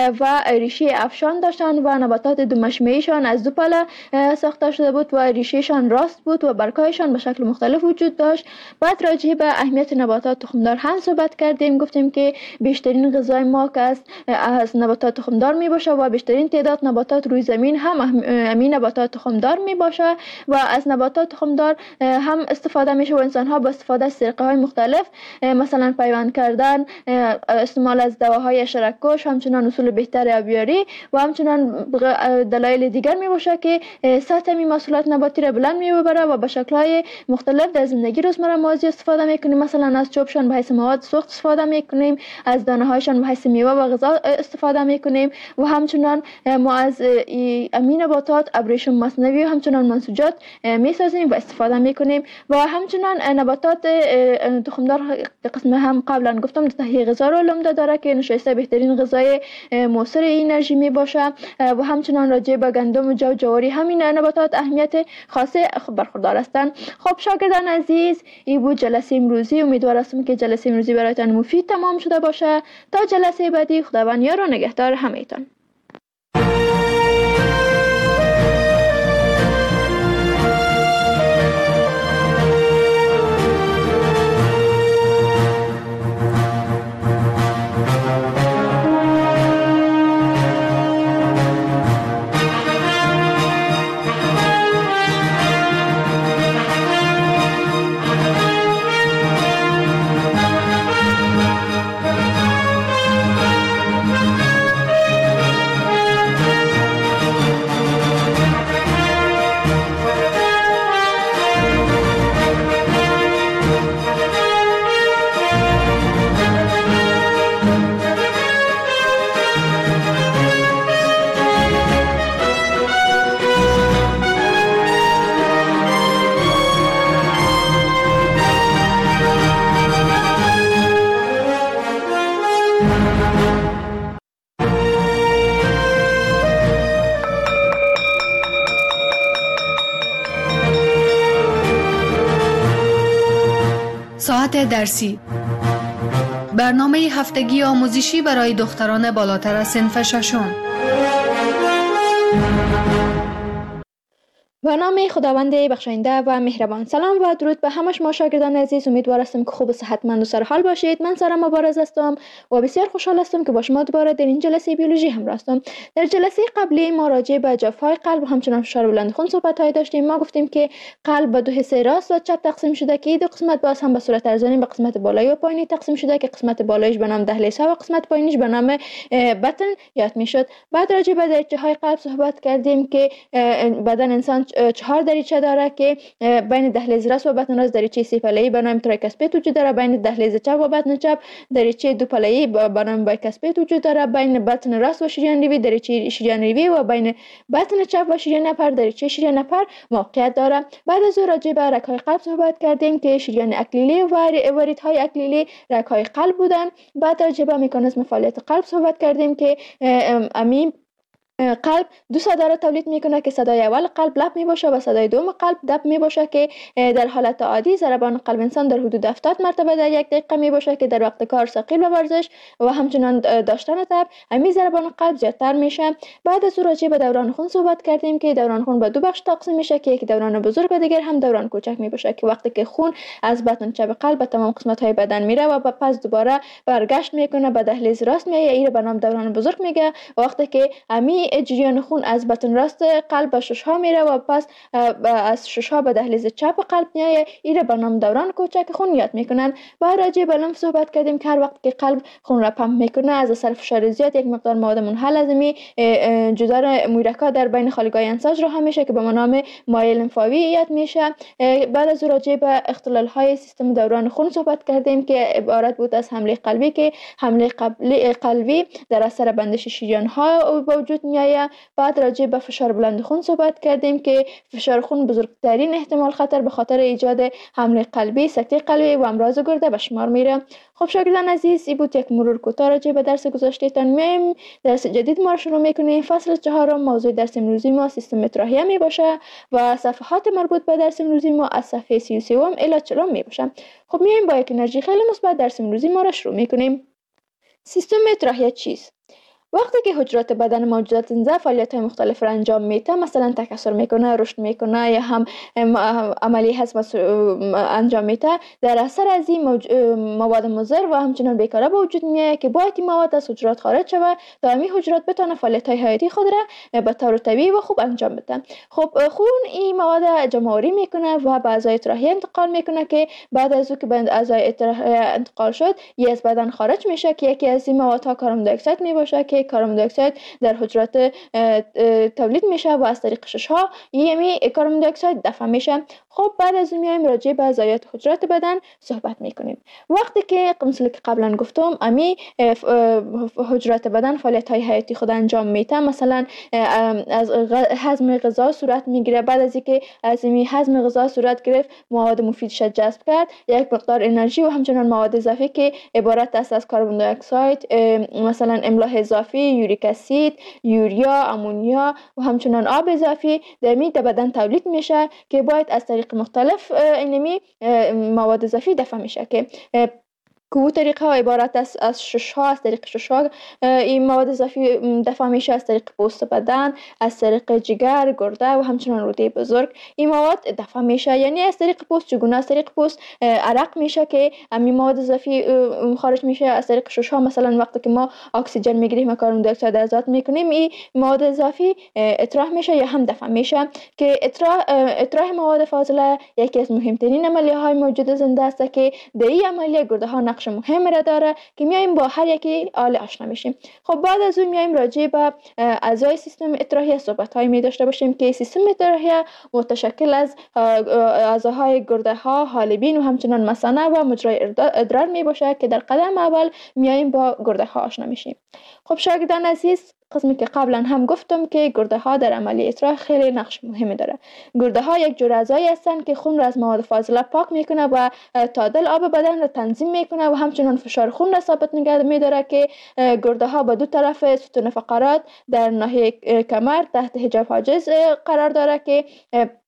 A: و ریشه افشان داشتند و نباتات دو مشمعیشان از دو پله ساخته شده بود و ریشهشان راست بود و برگ‌هایشان به شکل مختلف وجود داشت. بعد راجع به اهمیت نباتات تخمدار هم صحبت کردیم. گفتیم که بیشترین غذای ما که از نباتات تخمدار می باشه و بیشترین تعداد نباتات روی زمین هم همین نباتات تخمدار می باشه و از نباتات تخمدار هم استفاده میشه و انسان ها با استفاده از طریقه های مختلف مثلا پیوند کردن، استعمال از دواهای حشره‌کش، همچنان اصول بهتر آبیاری و همچنان دلایل دیگر می باشه که سطح محصولات نباتی را بلند می ببره و به شکل‌های مختلف در زندگی روزمره ما استفاده میکنیم. مثلا از چوبشان به حیث مواد سوخت استفاده میکنیم، از دانه هایشان به حیث میوه و غذا استفاده میکنیم و همچنان ما از امین نباتات ابریشم مصنوعی و همچنان منسوجات میسازیم و استفاده میکنیم و همچنان نباتات تخمدار قسم هم قبلا گفتم تهیه غذا رو عمده داره که نشایسته بهترین غذای موثر انرژی می باشه و همچنان راجع به گندم و جو جواری همین نباتات اهمیت خاصه برخوردار هستند. خب شاگردان عزیز، این بود جلسه امروزی. امیدوار هستم که جلسه امروزی برایتان مفید تمام شده باشه. تا جلسه بعدی، خداوند یار و نگهدار همه‌تان.
B: ساعت درسی برنامه هفتگی آموزشی برای دختران بالاتر از صنف ششم.
A: به نام خداوند بخشاینده و مهربان. سلام و درود به همه شما شاگردان عزیز. امیدوار هستم که خوب و صحتمند و سرحال باشید. من سارا مبارز هستم و بسیار خوشحال هستم که با شما دوباره در این جلسه بیولوژی همراه هستم. در جلسه قبلی ما راجع به جفای قلب و همچنان فشار بلند خون صحبت داشتیم. ما گفتیم که قلب به دو حصه راست و چپ تقسیم شده که دو قسمت باز هم به صورت ارزانی به قسمت بالایی و پایینی تقسیم شده که قسمت بالایش به نام دهلیز ها و قسمت پایینیش به نام بطن یاد میشد. بعد راجع به دریچه های قلب صحبت کردیم که بدن انسان 4 دریچه داره که بین دهلیز راست و بطن راست دریچه سی پله‌ای به نام تریکاسپید وجود داره، بین دهلیز چپ و بطن چپ دریچه دو پله‌ای به نام بایکاسپید وجود داره، بین بطن راست و شریان ریوی دریچه شریان ریوی و بین بطن چپ و شریان نپر دریچه شریان نپر موقعیت داره. بعد از راجع به رگ‌های قلب صحبت کردیم که شریان اکلیلی و وریدهای اکلیلی رگ‌های قلب بودن. بعد راجع به مکانیزم فعالیت قلب صحبت کردیم که قلب دو صدا را تولید میکنه که صدای اول قلب لب می باشه و صدای دوم قلب دب می باشه که در حالت عادی ضربان قلب انسان در حدود 70 مرتبه در یک دقیقه می باشه که در وقت کار ثقیل و ورزش و همچنان داشتن تب همین ضربان قلب زیادتر میشه. بعد از راجع به دوران خون صحبت کردیم که دوران خون به دو بخش تقسیم میشه که یک دوران بزرگ و دیگر هم دوران کوچک می باشه که وقتی که خون از بطن چپ قلب به تمام قسمت های بدن میره و پس دوباره برگشت میکنه به دهلیز راست میایه، این به نام دوران بزرگ میگه. وقتی که همین جریان خون از بطن راست قلب به ششها میره و پس از ششها به دهلیز چپ قلب میایه، این به نام دوران کوچک خون یاد میکنن. و راجع به لمف صحبت کردیم که هر وقت که قلب خون را پمپ میکنه از اثر فشار زیاد یک مقدار مواد منحل از جدار محرک‌ها در بین خالیگاه انساج رها میشه که به نام مایع لمفاوی یاد میشه. بعد از راجع به اختلال های سیستم دوران خون صحبت کردیم که عبارت بود از حمله قلبی که حمله قلبی در اثر بندش شریان ها به وجود میایه. بعد راجع به فشار بلند خون صحبت کردیم که فشار خون بزرگترین احتمال خطر به خاطر ایجاد حمله قلبی، سکته قلبی و امراض گرده به شمار میره. خب شاگردان عزیز، این بود یک مرور کوتاه راجع به درس گذشته‌تان. میایم درس جدید ما رو شروع میکنیم. فصل 4 موضوع درس امروزی ما سیستم تراهیه می باشه و صفحات مربوط به درس امروزی ما از صفحه 33 الی 40 می باشه. خب میایم با یک انرژی خیلی مثبت درس امروزی ما رو شروع میکنیم. سیستم تراهیه چیست؟ وقتی که حجرات بدن موجودات زنده فعالیت‌های مختلف را انجام میده، مثلا تکثر میکنه، رشد میکنه یا هم عملی هضم انجام میده، در اثر از این مواد مضر و همچنان بیکاره به وجود میاد که باید این مواد از حجرات خارج شود تا همین حجرات بتونه فعالیت‌های حیاتی خود را به طور طبیعی و خوب انجام بده. خب خون این مواد جمع‌آوری میکنه و به اعضای تراهیه انتقال میکنه که بعد از که به اعضای تراهیه انتقال شد، از بدن خارج میشه که یکی از این موادها کاربن دی اکساید میباشه که کاربن دی اکساید در حجرات تولید میشه و از طریق ششها یمی کاربن دی اکساید دفع میشه. خب بعد از میایم راجع به ضایعات حجرات بدن صحبت میکنیم. وقتی که مثل که قبلا گفتم امی حجرات بدن فعالیت های حیاتی خود انجام میده، مثلا از هضم غذا صورت میگیره. بعد از اینکه از این هضم غذا صورت گرفت، مواد مفیدش جذب کرد، یک مقدار انرژی و همچنان مواد اضافی که عبارت است از کاربن دی اکساید، مثلا املاح اضافی، یوریک اسید، یوریا، امونیا و همچنان آب اضافی در بدن تولید میشه که باید از طریق مختلف اینمی مواد اضافی دفع میشه که طریقه ها عبارت است از ششها. از طریق ششها این مواد اضافی دفع میشه از طریق پوست بدن، از طریق جگر، گرده و همچنان روده بزرگ این مواد دفع میشه. یعنی از طریق پوست چگونه؟ از طریق پوست عرق میشه که همین مواد اضافی خارج میشه. از طریق ششها مثلا وقتی که ما اکسیژن میگیریم و کاربن دی اکساید آزاد میکنیم، این مواد اضافی اطراح میشه یا هم دفع میشه که اطراح مواد فاضله یکی از مهمترین عملیه های موجود زنده است که در این عملیه گرده ها نقش مهم را داره که میایم با هر یکی آل آشنا میشیم. خب بعد از اون میایم راجع به اعضای سیستم تراهیه صحبت های می داشته باشیم که سیستم تراهیه متشکل از اعضاهای گرده ها، حالبین و همچنان مثانه و مجرای ادرار می باشه که در قدم اول میایم با گرده ها آشنا میشیم. خب شاگردان عزیز، قسمی که قبلا هم گفتم که گرده ها در عملیه اطراح خیلی نقش مهمی داره. گرده ها یک جور اعضایی هستند که خون را از مواد فاضله پاک میکنه و تعادل آب بدن را تنظیم میکنه و همچنان فشار خون را ثابت نگه میداره که گرده ها به دو طرف ستون فقرات در ناحیه کمر تحت حجاب حاجز قرار داره که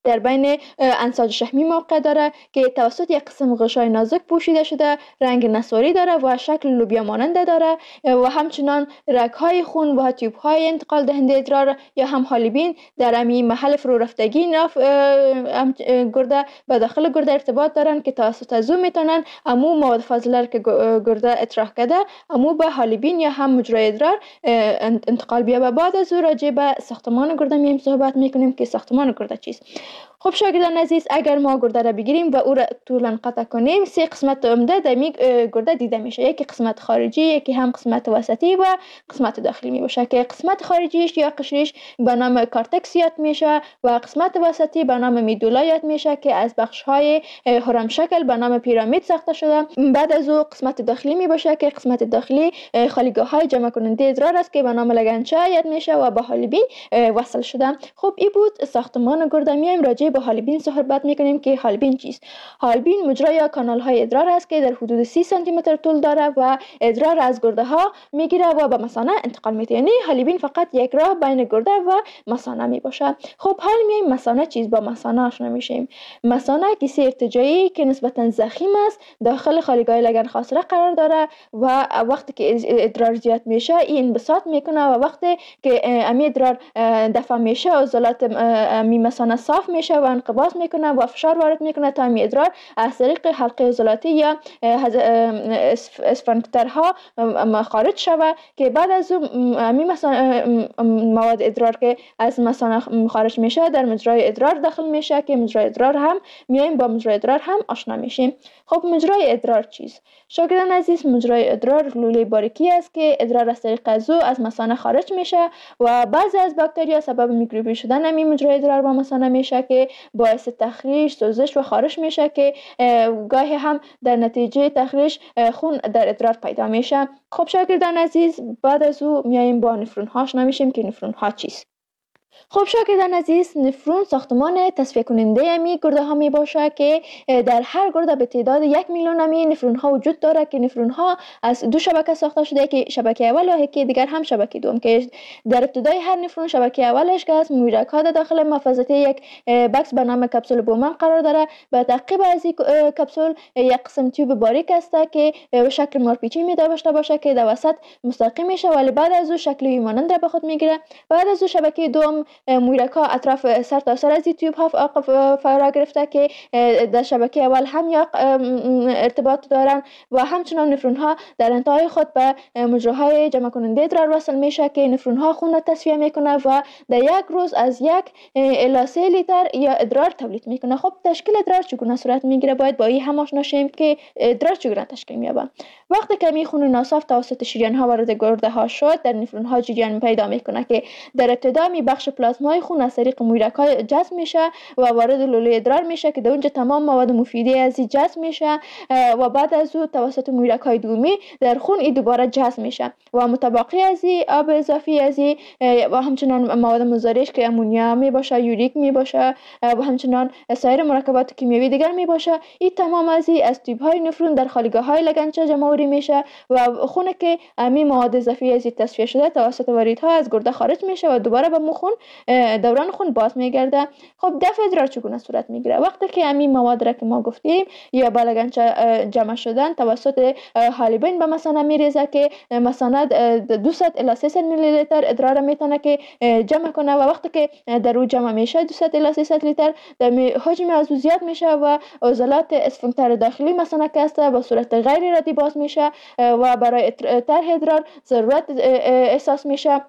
A: در بین انساج شحمی موقع داره که توسط یک قسم غشای نازک پوشیده شده، رنگ نسواری داره و شکل لوبیا ماننده داره و همچنان رگ‌های خون و تیوب‌های انتقال دهنده ادرار یا هم حالبین در امی محل فرو رفتگی گرده به داخل گرده ارتباط دارن که توسط از او میتونن امو مواد فاضله که گرده اطراح کرده امو به حالبین یا هم مجرای ادرار انتقال بیا. و بعد از او راجع به ساختمان گرده میایم صحبت میکنیم که ساختمان گرده چیست. خب شاگردان عزیز، اگر ما گرده را بگیریم و او را طولا قطع کنیم، سه قسمت عمده در گرده دیده میشه. یکی قسمت خارجی، یکی هم قسمت وسطی و قسمت داخلی می باشه که قسمت خارجیش یا قشریش به نام کارتکس یاد میشه و قسمت وسطی به نام میدولا یاد میشه که از بخش های هرم شکل به نام پیرامید ساخته شده. بعد از او قسمت داخلی می باشه که قسمت داخلی خالیگاه های جمع کننده ادرار است که به نام لگنچه یاد میشه و به حالبین وصل شده. خب این بود ساختمان گرده. میایم راجع به حالبین صحبت میکنیم که حالبین چیست. حالبین مجرا یا کانال های ادرار است که در حدود 30 سانتی متر طول داره و ادرار از گرده ها میگیره و به مثانه انتقال میده. یعنی حالبین فقط یک راه بین گرده و مثانه می باشه. خب حال میایم مثانه چیست، با مثانه آشنا میشیم. مثانه کیسه ارتجاعی که نسبتا ضخیم است داخل خالیگاه لگن خاصره قرار داره و وقتی که ادرار زیاد میشه این انبساط میکنه و وقتی که امی ادرار دفع میشه عضلات امی مثانه صاف میشه و انقباض میکنه و فشار وارد میکنه تا امی ادرار از طریق حلقه عضلاتی یا اسفنکترها خارج شوه که بعد از امی مواد ادرار که از مثانه خارج میشه در مجرای ادرار داخل میشه که مجرای ادرار هم میایم با مجرای ادرار هم آشنا میشیم. خب مجرای ادرار چیست؟ شاگردان عزیز، مجرای ادرار لوله باریکی است که ادرار از طریق از او از مثانه خارج میشه و بعضی از باکتریا سبب میکروبی شدن امی مجرای ادرار با مثانه میشه که باعث تخریش، سوزش و خارش میشه که گاهی هم در نتیجه تخریش خون در ادرار پیدا میشه. خب شاگردان عزیز، بعد از او میایم با نفرون ها آشنا میشیم که نفرون ها چیست. خب شاگردان عزیز، نفرون ساختمان تصفیه کننده امی گرده ها می باشه که در هر گرده به تعداد 1 میلیون امی نفرون ها وجود داره که نفرون ها از دو شبکه ساخته شده که شبکه اول و یکی دیگر هم شبکه دوم که در ابتدای هر نفرون شبکه اولش که از مویرک ها داخل محفظه یک بکس به نام کپسول بومن قرار داره. به تعقیب از این کپسول یک قسم تیوب باریک است که شکل مارپیچی می داشته باشه که در وسط مستقیم میشه ولی بعد از او شکل مانند را به خود میگیره. بعد از او شبکه دوم مویرک ها اطراف سر تا سر از این تیوب ها فرا گرفته که در شبکه اول هم یک ارتباط دارن و همچنان نفرون ها در انتهای خود به مجراهای جمع کننده ادرار وصل میشه که نفرون ها خون را تصفیه میکنه و در یک روز از 1 الی 3 لیتر یا ادرار تولید میکنه. خب تشکیل ادرار چگونه صورت میگیره؟ باید با این هم آشنا شیم که ادرار چگونه تشکیل مییابه. وقتی که می خون ناصاف توسط شریان ها وارد گرده ها شد در نفرون ها جریان پیدا میکنه که در ابتدا می بخش پلازمای خون از طریق مویرک ها جذب میشه و وارد لوله ادرار میشه که در اونجا تمام مواد مفیده از این جذب میشه و بعد از او توسط مویرک های دومی در خون این دوباره جذب میشه و متبقی از این آب اضافی از این و همچنان مواد مضرش که امونیا می باشه، یوریک می باشه و همچنان سایر مرکبات کیمیایی دیگر می باشه، این تمام از این از تیوب های نفرون در خالیگاه های لگنچه جمع آوری میشه و خون که امی مواد اضافی از این تصفیه شده توسط واریدها از گرده خارج میشه و دوباره به خون دوران خون باز میگرده. خب دفع ادرار چگونه صورت میگیره؟ وقتی که امی مواد را که ما گفتیم یا به لگنچه جمع شدن توسط حالبین به مثانه میریزه که مثانه 200 الی 300 میلی لیتر ادرار میتونه که جمع کنه و وقتی که در او جمع میشه 200 الی 300 لیتر حجم از او زیاد میشه و عضلات اسفنکتر داخلی مثانه که است به صورت غیر ردی باز میشه و برای طرح ادرار ضرورت احساس میشه.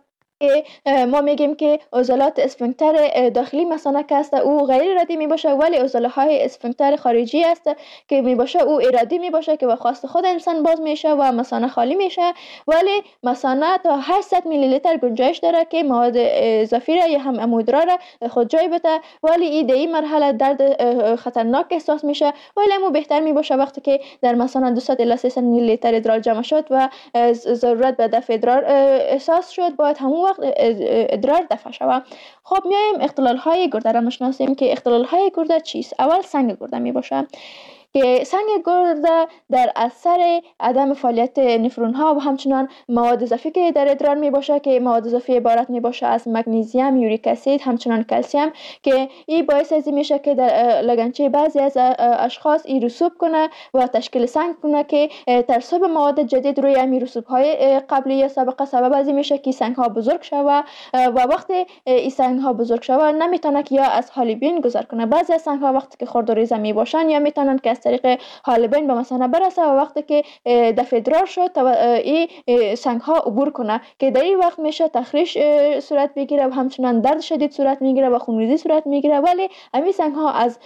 A: ما میگیم که عضلات اسفنکتر داخلی مثانه که است او غیر ردی می باشه ولی عضله های اسفنکتر خارجی است که می باشه او ارادی می باشه که به خواست خود انسان باز میشه و مثانه خالی میشه ولی مثانه تا 800 میلی لیتر گنجایش داره که مواد اضافی را یا هم ادرار را خود جای بده ولی این مرحله درد خطرناک احساس میشه ولی مو بهتر می باشه وقتی که در مثانه 200 الی 300 میلی لیتر ادرار جمع شد و ضرورت به دفع ادرار احساس شد باید همون وقت ادرار دفع شود. خب میایم اختلال های گرده را میشناسیم که اختلال های گرده چیست؟ اول سنگ گرده می باشه که سنگ گرده در اثر عدم فعالیت نفرون ها و همچنان مواد اضافی که در ادرار می باشه که مواد اضافی عبارت می باشه از مگنیزیم، یوریک اسید، همچنان کلسیم که این باعث از میشه که در لگنچه بعضی از اشخاص این رسوب کنه و تشکیل سنگ کنه که ترسب مواد جدید روی همین رسوب های قبلی یا سابقه سبب از میشه که سنگ ها بزرگ شوه و وقتی این سنگ ها بزرگ شوه نمیتونه که یا از حالبین گذر کنه. بعضی از سنگ ها وقتی که خرد و ریزه می باشن یا میتونن که از طریق حالبین به مثانه برسه و وقتی که دفع ادرار شد این سنگ ها عبور کنه که در این وقت میشه تخریش صورت بگیره و همچنان درد شدید صورت میگیره و خونریزی صورت میگیره. ولی همین سنگ ها از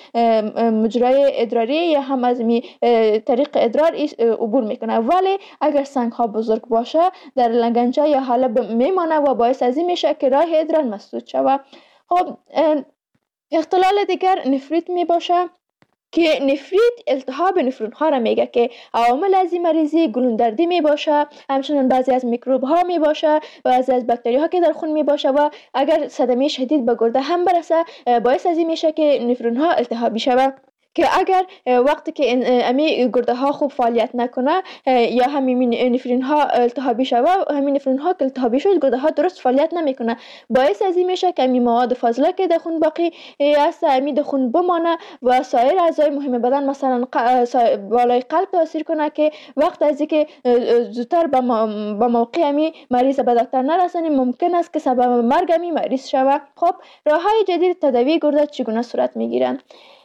A: مجرای ادراری یا هم از طریق ادرار عبور میکنه. ولی اگر سنگ ها بزرگ باشه در لگنچه یا حالب میمانه و باعث از این میشه که راه ادرار مسدود شود. خب اختلال دیگر نفریت می باشه که نفریت التهاب نفرون ها را میگه که عوامل از این مریضی گلوندردی می باشه، همچنین بعضی از میکروب ها می باشه و بعضی از باکتری ها که در خون می باشه و اگر صدمه شدید به گرده هم برسه باعث از این میشه که نفرون ها التهابی شود که اگر وقتی که امی گرده ها خوب فعالیت نکنه یا همین نفرون ها التهابی شوه، همین نفرون ها که التهابی شد گرده ها درست فعالیت نمیکنه باعث از این میشه که همین مواد فاضله که در خون باقی است همین در خون بمانه و سایر اعضای مهم بدن مثلا بالای قلب تاثیر کنه که وقت از اینکه زودتر به موقع همین مریض به دکتر نرسانی ممکن است که سبب مرگ همین مریض شوه. خب راه های جدید تداوی گرده چگونه صورت میگیرن؟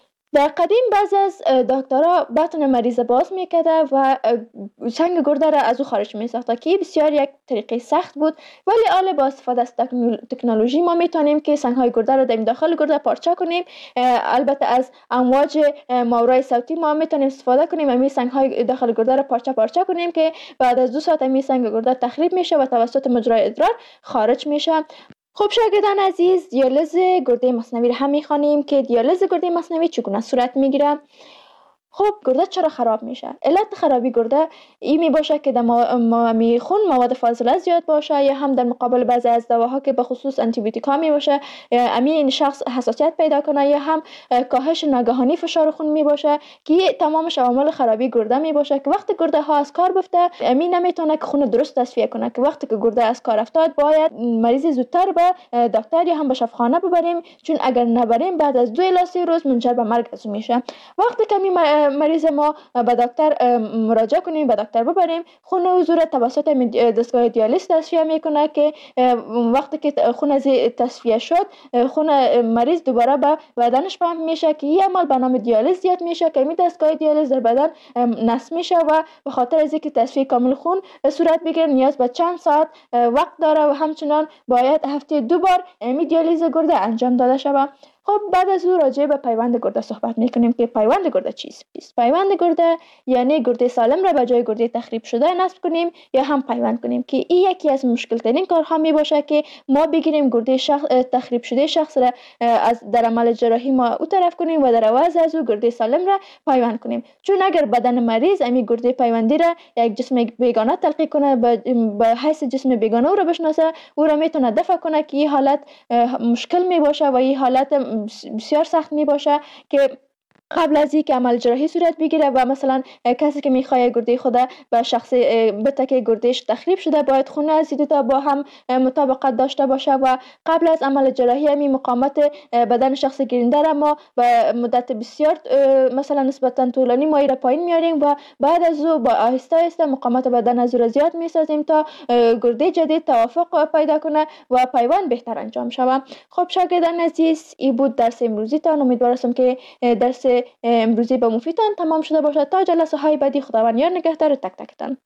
A: در قدیم بعض از دکترها بطن مریض باز میکرده و سنگ گرده را از او خارج میساخته که بسیار یک طریقه سخت بود. ولی حالا با استفاده از تکنولوژی ما میتونیم که سنگ های گرده را در داخل گرده پارچه کنیم. البته از امواج ماورای صوتی ما میتونیم استفاده کنیم همین سنگ های داخل گرده را پارچه کنیم که بعد از 2 ساعت همین سنگ گرده تخریب میشه و توسط مجرای ادرار خارج میشه. خب شاگردان عزیز، دیالیز گرده مصنوی را هم میخوانیم که دیالیز گرده مصنوی چگونه صورت میگیره. خب گرده چرا خراب میشه؟ علت خرابی گرده این می باشه که در خون مواد فاضله زیاد باشه یا هم در مقابل بعضی از دواها که به خصوص آنتی بیوتیک ها می باشه این شخص حساسیت پیدا کنه یا هم کاهش ناگهانی فشار خون می باشه که تمامش عوامل خرابی گرده می باشه که وقتی گرده ها از کار بفته امین نمیتونه که خون درست تصفیه کنه که وقتی که گرده از کار افتاد باید مریض زودتر به دکتر یا هم به شفاخانه ببریم، چون اگر نبریم بعد از 2 الی 3 روز منجر به مرگ میشه. وقتی که مریض ما به دکتر مراجعه کنیم، به دکتر ببریم، خون حضور توسط دستگاه دیالیز تصفیه میکنه که وقتی که خون از تصفیه شد خون مریض دوباره به بدنش پمپ میشه که این عمل به نام دیالیز زیاد میشه که این دستگاه دیالیز در بدن نصب میشه و به خاطر از اینکه تصفیه کامل خون صورت بگیره نیاز به چند ساعت وقت داره و همچنان باید هفته 2 بار دیالیز گرده انجام داده شود. خب بعد از او راجع به پیوند گرده صحبت میکنیم که پیوند گرده چیست؟ پیوند گرده یعنی گرده سالم را به جای گرده تخریب شده نصب کنیم یا هم پیوند کنیم که این یکی از مشکل ترین کارها می باشه که ما بگیریم گرده تخریب شده شخص را از در عمل جراحی ما او طرف کنیم و در عوض از او گرده سالم را پیوند کنیم، چون اگر بدن مریض امی گرده پیوندی را یک جسم بیگانه تلقی کنه به حیث جسم بیگانه او را بشناسه او را میتونه دفع کنه که این حالت مشکل می باشه و این حالت بسیار سخت می باشه که قبل از اینکه عمل جراحی صورت بگیره و مثلا کسی که میخواد گرده خود به شخص بته که گردهش تخریب شده باید خون از این دوتا با هم مطابقت داشته باشه و قبل از عمل جراحی همین مقاومت بدن شخص گیرنده را ما به مدت بسیار مثلا نسبتا طولانی ما را پایین میاریم و بعد از او با آهسته آهسته مقاومت بدن از او را زیاد میسازیم تا گرده جدید توافق پیدا کنه و پیوند بهتر انجام شود. خب شاگردان عزیز، این بود درس امروزی تان. امیدوارم که درس امروزی به مفیدتان تمام شده باشد. تا جلسه های بعدی خداوند یار نگهدار تک تکتان.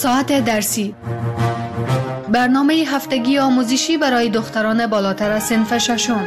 B: ساعت درسی، برنامه هفتگی آموزشی برای دختران بالاتر از صنف ششم.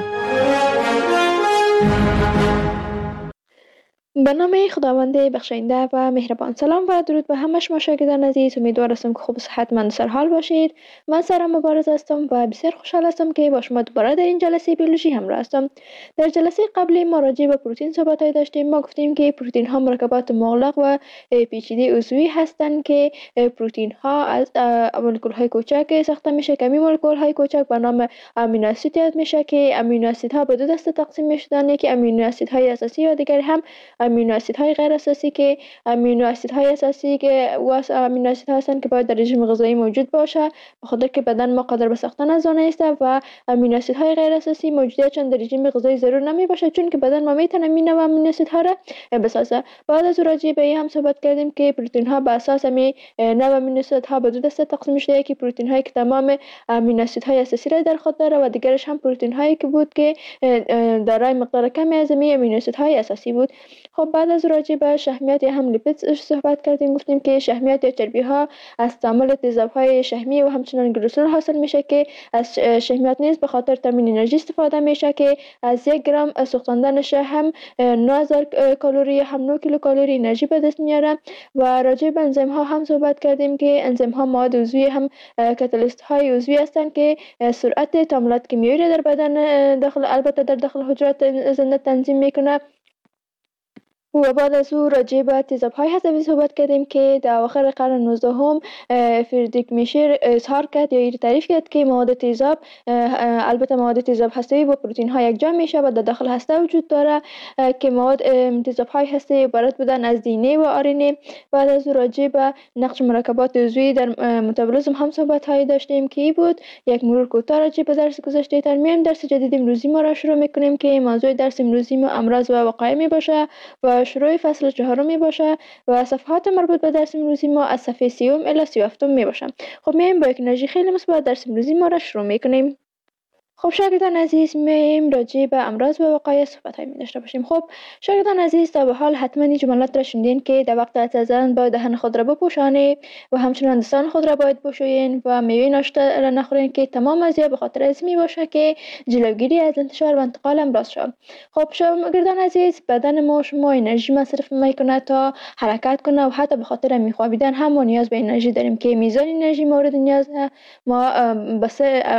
A: به نام خداوند بخشاینده و مهربان. سلام و درود به همه شما شاگردان عزیز. امیدوار هستم که خوب و صحتمند و سرحال باشید. من سارا مبارز هستم و بسیار خوشحال هستم که با شما دوباره در این جلسه بیولوژی همراه هستم. در جلسه قبلی ما راجع به پروتئین صحبت داشتیم. ما گفتیم که پروتئین ها مرکبات مغلق و پیچیده عضوی هستند که پروتئین ها از مولکول های کوچک ساخته میشه که این مولکول های کوچک به نام امینو اسید یاد میشه که امینو اسیدها به دو دسته تقسیم میشدن، یکی امینو اسیدهای اساسی و دیگری هم امینو اسیدهای غیر اساسی که امینو اسیدهای اساسی که امینو اسیدها هستند که باید در رژیم غذایی موجود باشه بخاطر که بدن ما قادر به ساختن از آن است، و امینو اسیدهای غیر اساسی موجودیت چون در رژیم غذایی ضرور نمی باشه چون که بدن ما میتونه این نوع امینو اسیدها را بسازه. بعد از راجع به این هم صحبت کردیم که پروتئین ها بر اساس می نوع امینو اسیدها به دو دسته تقسیم شده، یکی پروتئین هایی که تمام امینو اسیدهای اساسی را در خود داره و دیگرش هم پروتئین هایی که بود که دارای مقدار کمی از امینو اسیدهای اساسی بود. خب بعد از راجع به شحمیات یا هم لیپید صحبت کردیم. گفتیم که شحمیات یا چربی ها از تعامل تیزاب‌های شحمی و همچنین گلیسرول حاصل میشه که از شحمیات نیز به خاطر تامین انرژی استفاده میشه که از 1 گرم سوختاندنش هم 9000 کالری هم 9 کیلوکالری انرژی به دست میاره. و راجع به انزیم ها هم صحبت کردیم که انزیم ها مواد عضوی هم کاتالیست های عضوی هستند که سرعت تعاملات کیمیایی را در بدن البته در داخل حجرات زنده تنظیم میکنه. و بعد از او راجع به تیزاب‌های حذوی صحبت کردیم که در اواخر قرن 19 هم فریدریک میشر اظهار کرد یا تعریف کرد که مواد تیزاب البته مواد تیزاب هسته‌ای با پروتئین ها یک جا میشه و در داخل هسته وجود داره که مواد تیزاب‌های هسته‌ای عبارت بودن از دی و آرنه. بعد از او راجع به نقش مرکبات عضوی در متابولیسم هم صحبت‌هایی داشتیم که بود. یک مرور کوتاه راجع به درس گذشته ترمیم درس جدید امروزی ما را شروع می‌کنیم که موضوع درس امروزی ما امراض و وقایع می باشه و شروع فصل 4 می باشه و صفحات مربوط به درس امروزی ما از صفحه 30 الی 37 می باشه. خب میایم با یک انرژی خیلی مثبت درس امروزی ما را شروع میکنیم. خب شاگردان عزیز میایم راجع به امراض و وقایع صحبت‌هایی داشته باشیم. خب شاگردان عزیز تا به حال حتما این جملات را شنیدین که در وقت غذا زدن باید دهن خود را بپوشانید و همچنین دستان خود را باید بشویین و میوه ناشتا را نخورین که تمام ازیا به خاطر از می باشه که جلوگیری از انتشار و انتقال امراض شود. خب شاگردان عزیز بدن ما شما انرژی مصرف میکنه تا حرکت کنه و حتی به خاطر میخوابیدن هم ما نیاز به انرژی داریم که میزان انرژی مورد نیاز ما بس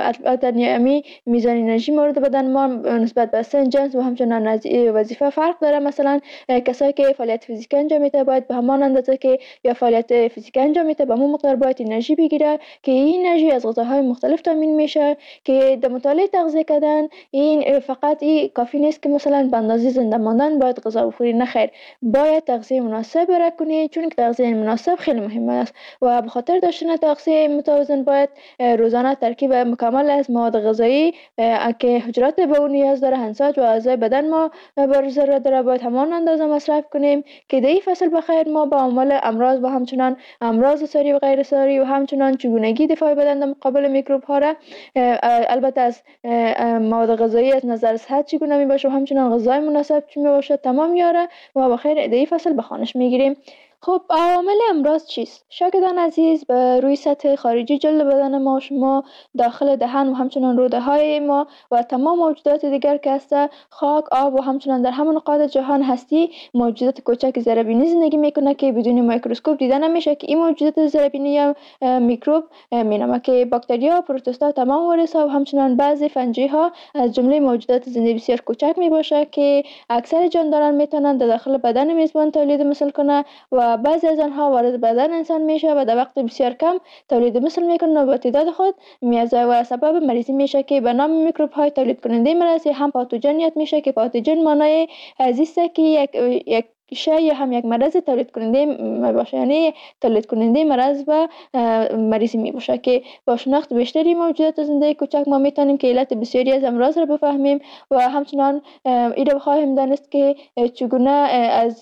A: میزان انرژی مورد بدن ما نسبت به سن، جنس و همچنین وظیفه فرق داره. مثلا کسایی که فعالیت فیزیکی انجام میده باید به همان اندازه که یا فعالیت فیزیکی انجام میده به همون مقدار باید انرژی بگیره که این انرژی از غذاهای مختلف تامین میشه که در مطالعه تغذیه کردن این فقط این کافی نیست که مثلا به اندازه زنده ماندن باید غذا بخوری. نه خیر، باید تغذیه مناسب را کنی چون که تغذیه مناسب خیلی مهم است و به خاطر داشتن تغذیه متوازن باید روزانه ترکیب مکمل از مواد غذایی که حجرات به اون نیاز داره انساج و اعضای بدن ما بر ضرورت داره باید همان اندازه مصرف کنیم که در این فصل بخیر ما با عمل امراض و همچنان امراض ساری و غیر ساری و همچنان چگونگی دفاع بدن در مقابل میکروب ها را البته از مواد غذایی از نظر صحت چگونه می باشه و همچنان غذای مناسب چی می باشه تمام میاره و بخیر در این فصل به خانش میگیریم. خب عوامل امراض چیست؟ شاگردان عزیز به روی سطح خارجی جلد بدن ما شما داخل دهن و همچنان روده های ما و تمام موجودات دیگر که هست خاک، آب و همچنان در همه نقاط جهان هستی موجودات کوچک زیربینی زندگی میکنه که بدون میکروسکوپ دیده نمیشه که این موجودات زیربینی یا میکروب مینامه که باکتریا، پروتوستا، تمام ویروس ها و همچنان بعضی فنجی ها از جمله موجودات زنده بسیار کوچک می باشه که اکثر جانداران میتونن در داخل بدن میزبان تولید مثل کنه و بعضی از آنها وارد بدن انسان میشه و در وقت بسیار کم تولید مثل میکنه و با تعداد خود میازه و سبب مریضی میشه که به نام میکروب های تولید کننده مرض هم پاتوژن یاد میشه که پاتوژن معنای عزیزه که یک شای یا هم یک مرض تولید کننده باشه، یعنی تولید کننده مرض و مریضی می باشه که با شناخت بیشتری موجودات زنده کوچک ما میتونیم که علت بسیاری از امراض را بفهمیم و همچنان این را بخواهیم دانست که چگونه از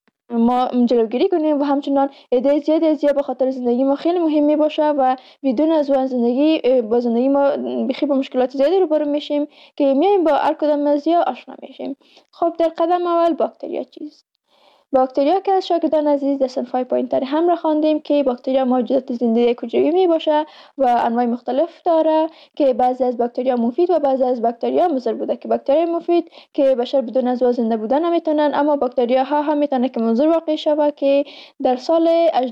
A: ما جلوگیری کنیم و همچنان عده زیاد به خاطر زندگی ما خیلی مهم می باشه و بدون از اون زندگی ما بخی با مشکلات زیادی روبرو میشیم که میایم با هر کدام از یا آشنا میشیم. خب در قدم اول باکتریا چیست؟ باکتریا که از شاگردان عزیز در صنف‌های پایین‌تر هم را خواندیم که باکتریا موجودات زنده حجروی می باشه و انواع مختلف داره که بعضی از باکتریا مفید و بعضی از باکتریا مضر بوده که باکتریای مفید که بشر بدون از زنده بودن نمیتونن، اما باکتریا ها هم میتونه که مضر واقع شوه که در سال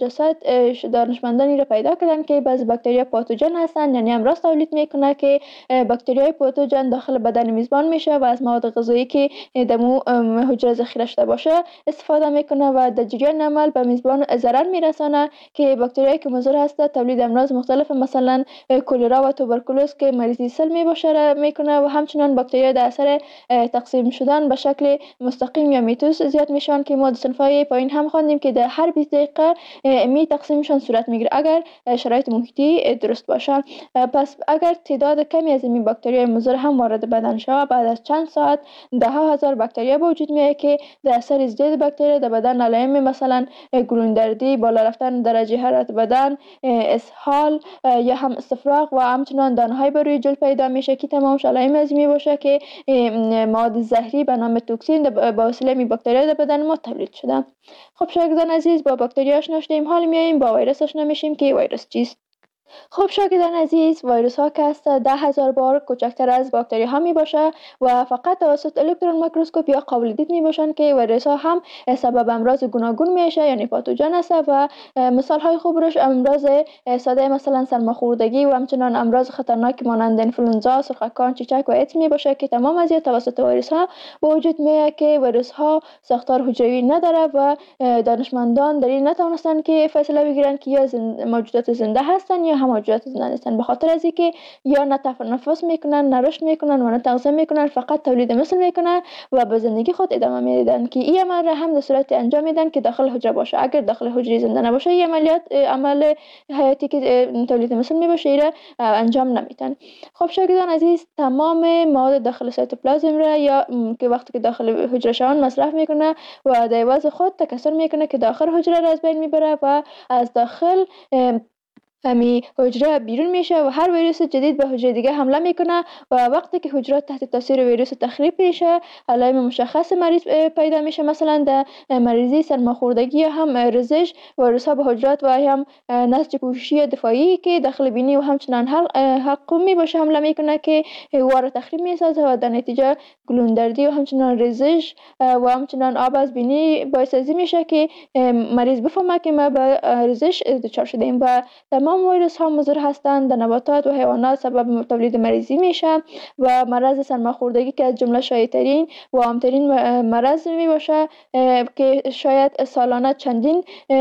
A: 1800 دانشمندانی را پیدا کردن که بعضی باکتریا پاتوژن هستن، یعنی امراض تولید میکنه که باکتریای پاتوژن داخل بدن میزبان میشه و از مواد غذایی که در حجره ذخیره شده باشه استفاده میکنه و در جریان عمل به میزبان ضرر میرسانه که باکتریایی که مضر هست تولید امراض مختلف مثلا کلرا و توبرکولوز که مریضی سل میباشه میکنه و همچنان باکتریا در اثر تقسیم شدن به شکل مستقیم یا میتوس زیاد میشن که ما در صنف‌های پایین هم خواندیم که در هر 20 دقیقه می تقسیمشان صورت میگیره اگر شرایط محیطی درست باشه. پس اگر تعداد کمی از این باکتریای مضر هم وارد بدن شود، بعد از چند ساعت ده ها هزار باکتریا به وجود میاد که در اثر ازدیاد باکتریا در بدن علائم مثلا گلوندردی، بالا رفتن درجه حرارت بدن، اسهال یا هم استفراغ و همچنان دانه‌های بر روی جلد پیدا میشه که تمامش علائم از می باشه که مواد زهری به نام توکسین به وسیله می باکتریا در بدن ما تولید شده. خب شاگردان عزیز، با باکتریا آشنا شدیم، حال میاییم با ویروس آشنا میشیم که ویروس چیست. خب شاگردان عزیز، ویروس ها که است 10,000 بار کوچکتر از باکتری ها می باشه و فقط توسط الکترون میکروسکوپ یا قابل دید می باشند که ویروس ها هم سبب امراض گوناگون میشه، یعنی پاتوژن است و مثال های خوب روش امراض ساده مثلا سرماخوردگی و همچنان امراض خطرناک مانند انفلوئنزا، سرخکان، چیچک و ایدز می باشه که تمام از توسط ویروس ها به وجود میاد که ویروس ها ساختار حجروی نداره و دانشمندان در این نتونستن که فیصله بگیرن که یا موجودات زنده هستن یا هم موجودات زنده نیستن، به خاطر از اینکه یا نه تنفس میکنن، نه رشد میکنن و نه تغذیه میکنن، فقط تولید مثل میکنن و به زندگی خود ادامه میدن که این عمل را هم در صورت انجام میدن که داخل حجره باشه. اگر داخل حجره زنده نباشه این عمل حیاتی که تولید مثل میباشه ایره انجام نمیدن. خب شاگردان عزیز، تمام مواد داخل سایتوپلازم را یا که وقتی که داخل حجره شوند مصرف میکنه و در عوض خود تکثر میکنه که داخل حجره را از بین میبره و از داخل حجره بیرون میشه و هر ویروس جدید به حجره دیگه حمله میکنه و وقتی که حجره تحت تاثیر ویروس تخریب میشه علائم مشخص مریض پیدا میشه، مثلا در مریضی سرماخوردگی یا هم رزش ویروس ها به حجرات و هم نسج پوششی دفاعی که داخل بینی و همچنان حلقومی باشه حمله میکنه که وار تخریب میسازه و در نتیجه گلوندردی و همچنان رزش و همچنان آب از بینی باعث ازی میشه که مریض بفهمه که ما به رزش دچار شدیم. و تمام ویروس ها مضر هستند، در نباتات و حیوانات سبب تولید مریضی میشه و مرض سرماخوردگی که از جمله شایع‌ترین و عام‌ترین مرض می باشه که شاید سالانه چندین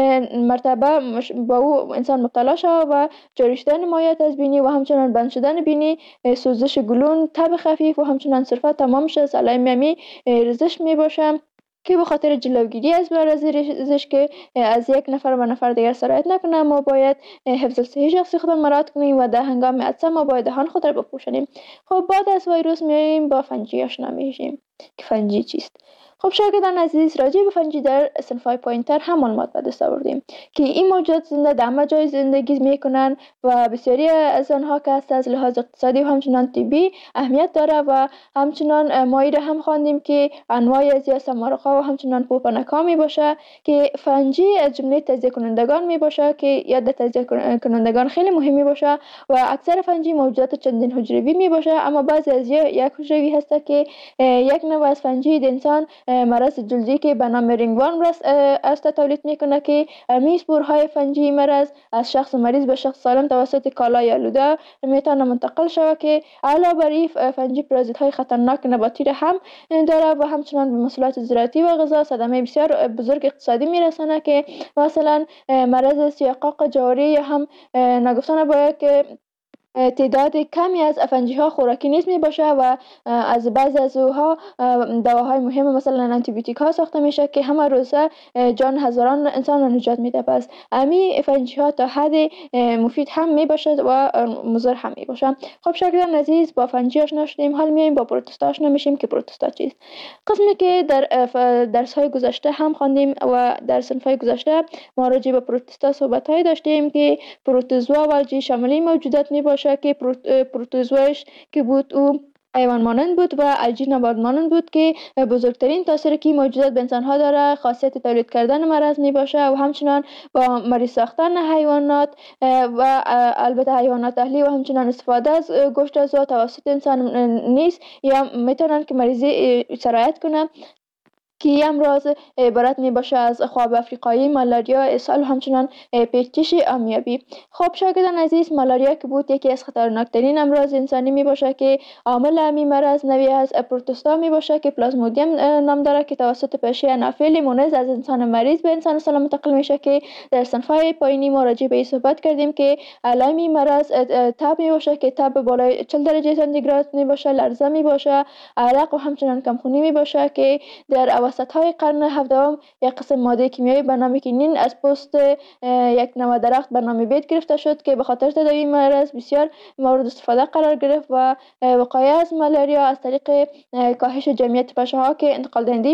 A: مرتبه با او انسان مبتلا شود و جاری شدن مایعات از بینی و همچنان بند شدن بینی، سوزش گلون، تب خفیف و همچنان صرفت تمامش از علائم رزش می باشه که به خاطر جلوگیری از مرض رزش که از یک نفر به نفر دیگر سرایت نکنه ما باید حفظ صحی شخصی خود مراعات کنیم و در هنگام عطسه ما باید دهان خود را بپوشانیم. خب بعد از ویروس میایم با فنجی آشنا میشیم که فنجی چیست. خب شاگردان عزیز، راجع به فنجی در صنف‌های پایین‌تر هم معلومات به دست آوردیم که این موجودات زنده در همه جای زندگی میکنن و بسیاری از آنها که از لحاظ اقتصادی و همچنان طبی اهمیت داره و همچنان ما را هم خواندیم که انواعی از یاسمارق‌ها و همچنان پوپنک‌ها می باشه که فنجی از جمله تجزیه کنندگان می باشه که یاد تجزیه کنندگان خیلی مهم می باشه و اکثر فنجی موجودات چندین حجروی می باشه، اما بعضی از یک حجروی هست که یک نوع از فنجی انسان مرض جلدی که به نام رینگورم است تولید میکنه که می اسپورهای فنجی مرض از شخص مریض به شخص سالم توسط کالای آلوده میتونه منتقل شود که علاوه بر این فنجی پارازیت‌های خطرناک نباتی را هم داره و همچنان به محصولات زراعتی و غذا صدمه بسیار بزرگ اقتصادی میرسانه که مثلا مرض سیاقاق جواری یا هم نگفتن باید که تعداد کمی از فنجی ها خوراکی نیست می باشه و از بعضی از اوها دواهای مهم مثلا آنتیبیوتیک ها ساخته میشه که همه روزه جان هزاران انسان را نجات میده. پس امی فنجی ها تا حد مفید هم می باشه و مضر هم می باشه. خب شاگردان عزیز، با فنجی آشنا شدیم، حال میایم با پروتوستا آشنا میشیم که پروتوستا چیست. قسمی که در درس های گذشته هم خواندیم و در صنف های گذشته ما راجع به پروتوستا صحبت های داشتیم که پروتوزوا و الژی شامل موجودات می باشه که پروتوزوایش که بود او حیوان مانند بود و الجی نبات مانند بود که بزرگترین تاثیر که موجودات به انسان ها داره خاصیت تولید کردن مرض می باشه و همچنان با مریض ساختن حیوانات و البته حیوانات اهلی و همچنان استفاده از گوشت از توسط انسان نیست یا میتونن که مریضی سرایت کنه که امراض عبارت می باشه از خواب افریقایی، مالاریا، اسهال و همچنان پیچش آمیابی. خب شاگردان عزیز، مالاریا که بود یکی از خطرناکترین امراض انسانی می باشه که عامل همین مرض نوعی از پروتوزوا می باشه که پلازمودیم نام داره که توسط پشه انافیل مونز از انسان مریض به انسان سالم منتقل میشه که در صنف‌های پایینی ما راجع به این صحبت کردیم که علائم این مرض تب می باشه که تب بالای 40 درجه سانتیگراد می باشه، لرزه می باشه، عرق و همچنان کمخونی می باشه که در اواسط‌های قرن 17 یک قسم ماده کیمیایی به نام کینین از پوست یک نوع درخت به نام بید گرفته شد که به خاطر تداوی مرض بسیار مورد استفاده قرار گرفت و وقایع از مالاریا از طریق کاهش جمعیت پشه‌ها که انتقال دهنده